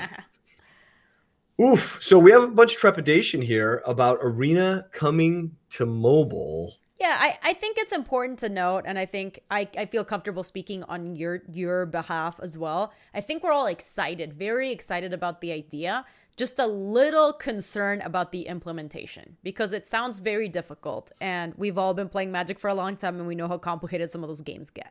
Oof. So we have a bunch of trepidation here about Arena coming to mobile. Yeah, I, I think it's important to note, and I think I, I feel comfortable speaking on your your behalf as well. I think we're all excited, very excited about the idea. Just a little concerned about the implementation because it sounds very difficult. And we've all been playing Magic for a long time and we know how complicated some of those games get.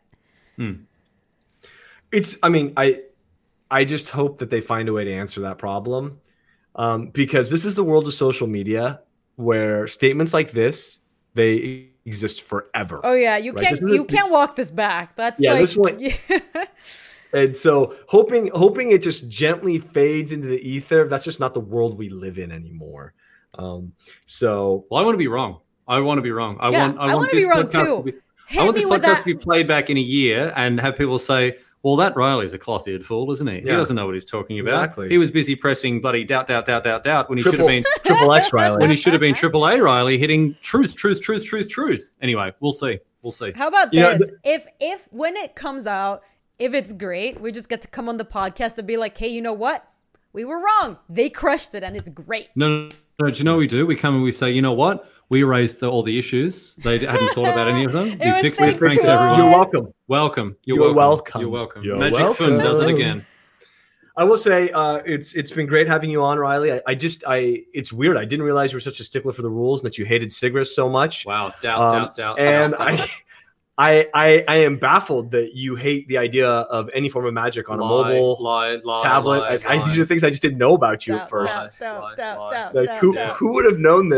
It's. I mean, I I just hope that they find a way to answer that problem, um, because this is the world of social media where statements like this they exist forever. Oh yeah, you Right, can't this is you a- can't walk this back. That's Yeah, like this one- And so hoping hoping it just gently fades into the ether. That's just not the world we live in anymore. Um, so Well, I want to be wrong. I want to be wrong. I Yeah, want. I, I want wanna this be wrong podcast too. To be, I Hit want me this with podcast that. to be played back in a year and have people say, "Well, that Riley's a cloth-eared fool, isn't he? He Yeah. doesn't know what he's talking about. Exactly. He was busy pressing bloody doubt, doubt, doubt, doubt, doubt when he should triple have been triple X Riley. when he should have been triple A Riley hitting truth, truth, truth, truth, truth. Anyway, we'll see. We'll see. How about You know, this? if if when it comes out, if it's great, we just get to come on the podcast and be like, hey, you know what? We were wrong. They crushed it and it's great. No, no, no. Do you know what we do? We come and we say, you know what? We raised the, all the issues. They hadn't thought about any of them. It We was fixed thanks it. Thanks, to us. everyone. You're welcome. Welcome. You're, You're welcome. welcome. You're welcome. You're Magic welcome. Fun does it again. I will say uh, it's it's been great having you on, Riley. I, I just I it's weird. I didn't realize you were such a stickler for the rules and that you hated Sigris so much. Wow. Doubt, Um, doubt, doubt. and doubt, doubt. I, I I I am baffled that you hate the idea of any form of magic on a Lie, mobile lie, lie, tablet. lie, Like, I, lie. these are things I just didn't know about you Doubt, at first. doubt, doubt, Lie, doubt, lie. doubt, Like doubt, who doubt. who would have known this?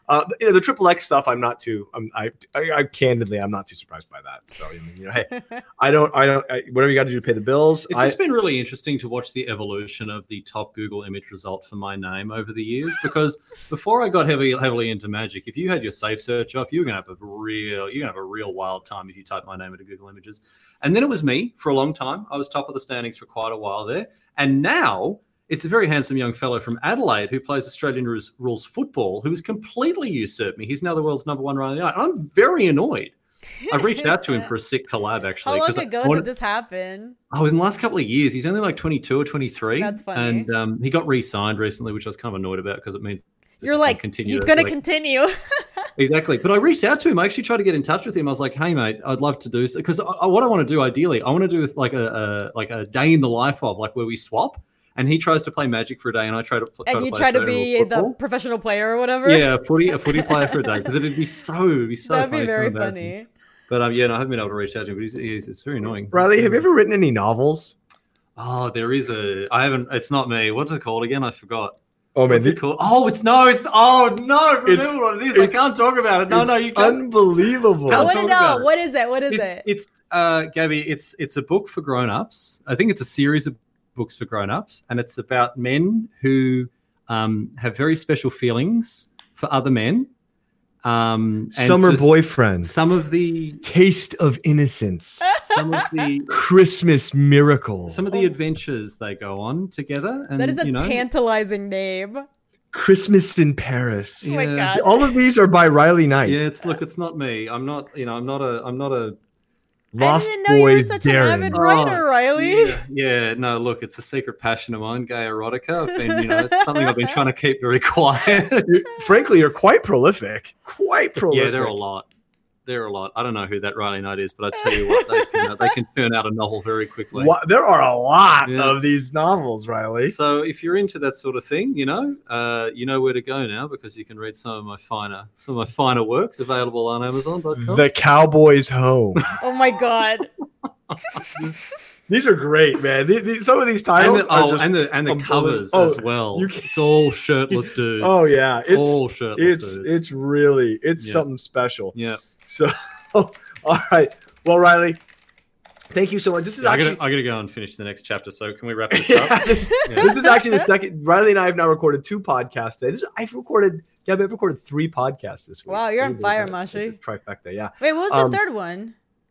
Uh, you know, the triple X stuff, I'm not too. I'm, I, I, I candidly, I'm not too surprised by that. So, you know, hey, I don't, I don't, I, whatever you got to do to pay the bills. It's I, just been really interesting to watch the evolution of the top Google image result for my name over the years. Because before I got heavily, heavily into Magic, if you had your safe search off, you were gonna have a real, you're gonna have a real wild time if you type my name into Google Images. And then it was me for a long time. I was top of the standings for quite a while there, and now it's a very handsome young fellow from Adelaide who plays Australian rules, rules football who has completely usurped me. He's now the world's number one Riley Knight. I'm very annoyed. I've reached out to him for a sick collab, actually. How long ago I wanted, did this happen? Oh, in the last couple of years. He's only like twenty-two or twenty-three. That's funny. And um, he got re-signed recently, which I was kind of annoyed about because it means you're like, continue he's going to like, continue. Exactly. But I reached out to him. I actually tried to get in touch with him. I was like, hey, mate, I'd love to do – because what I want to do ideally, I want to do like a, a like a day in the life of, like where we swap. And he tries to play Magic for a day, and I try to. Try and to you play try to Australian be the professional player or whatever. Yeah, a footy, a footy player for a day because it'd be so, it'd be so. That'd funny, be very so funny. But um, yeah, no, I haven't been able to reach out to him. But he's, he's it's very annoying. Riley, have you ever written any novels? Oh, there is a. I haven't. It's not me. What's it called again? I forgot. Oh man, What's it called? Oh, it's no. It's oh no. Remember It's- what it is? I can't talk about it. No, it's no, you can't. unbelievable. I Can't want to talk about know. it. What is it? What is it's, it? It's uh, Gabby. It's it's a book for grown-ups. I think it's a series of books for grown-ups, and it's about men who um, have very special feelings for other men. Um, and Summer just boyfriend. Some of the Taste of innocence. some of the Christmas miracle. some of the adventures they go on together. And That is a you know, tantalizing name. Christmas in Paris. Oh my Yeah. god. All of these are by Riley Knight. yeah, it's look, it's not me. I'm not. You know, I'm not a. I'm not a. Lost I didn't know you were Boys such Darren. an avid writer, Riley. Yeah, yeah, no, look, it's a secret passion of mine, gay erotica. I've been, you know, it's something I've been trying to keep very quiet. You- frankly, you're quite prolific. Quite prolific. Yeah, there are a lot. There are a lot. I don't know who that Riley Knight is, but I tell you what, they can, uh, they can turn out a novel very quickly. Wha- there are a lot Yeah. of these novels, Riley. So if you're into that sort of thing, you know, uh, you know where to go now because you can read some of my finer, some of my finer works available on Amazon dot com. The Cowboy's Home. Oh my god. These are great, man. These, these, some of these And titles the, are oh, just and the and the unbelievable. covers Oh, as well. you can- It's all shirtless dudes. Oh yeah, it's, it's all shirtless it's dudes. it's really it's Yeah. something special. yeah. So, all right. Well, Riley, thank you so much. This is I actually gotta, I gotta go and finish the next chapter. So can we wrap this yeah, up? this, Yeah. this is actually the second. Riley and I have now recorded two podcasts today. This is, I've recorded. Yeah, I've recorded three podcasts this week. Wow, you're on Really, fire, that's- Mashi. that's a Trifecta, yeah. Wait, what was the Um, third one?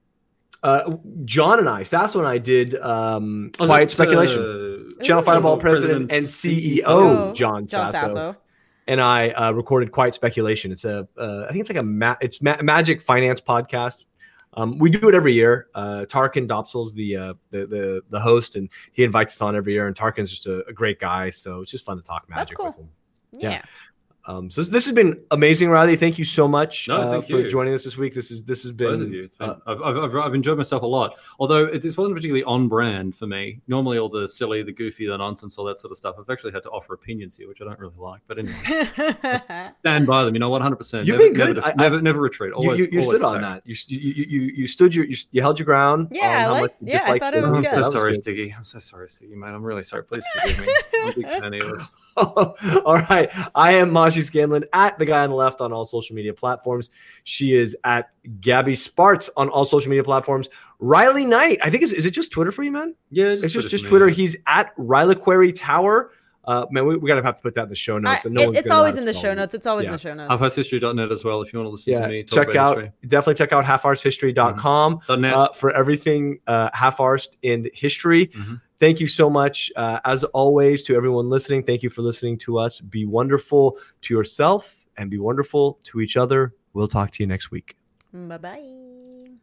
Uh, John and I, Sasso and I, did um, Was Quiet it, Speculation. uh, Channel Ooh. Fireball president and C E O John, John Sasso, Sasso. and I uh, recorded Quiet Speculation. It's a, uh, I think it's like a ma- it's ma- Magic finance podcast. Um, we do it every year. Uh, Tarkin Dopsel's the, uh, the the the host, and he invites us on every year. And Tarkin's just a, a great guy, so it's just fun to talk That's Magic cool. with him. Yeah. Yeah. Um, so this, this has been amazing, Riley. Thank you so much No, uh, thank for you. joining us this week. This is this has been. Both of you. It's been- uh, I've, I've, I've, I've enjoyed myself a lot. Although it, this wasn't particularly on brand for me. Normally, all the silly, the goofy, the nonsense, all that sort of stuff. I've actually had to offer opinions here, which I don't really like. But anyway, stand by them. You know, one hundred percent. You've never, been good. Never, I- never, never retreat. you, Always, you, you always stood on attack. that. You, st- you, you, you stood your you, you held your ground. Yeah, on I how like- much you yeah, I dislike thought it was Simmons. I'm good. so That was sorry, good. Stiggy. I'm so sorry, Stiggy, mate. I'm really sorry. Please forgive me. I'm a big fan of yours. All right. I am Mashi Scanlon at the guy on the left on all social media platforms. She is at Gabby Sparts on all social media platforms. Riley Knight, I think, is, is it just Twitter for you, man? Yeah, It's just, just for me, Twitter. yeah. He's at Reliquary Tower. Uh, man, we, we gotta have to put that in the show notes. I- and no it- one's it's gonna know always how in to the spell show it. notes. It's always in Yeah. the show notes. half arse history dot net as well if you want to listen Yeah, to me talk check about out history. definitely check out half arse history dot com Dot net. uh, for everything uh, half arsed in history. Mhm. Thank you so much. Uh, as always, to everyone listening, thank you for listening to us. Be wonderful to yourself and be wonderful to each other. We'll talk to you next week. Bye bye.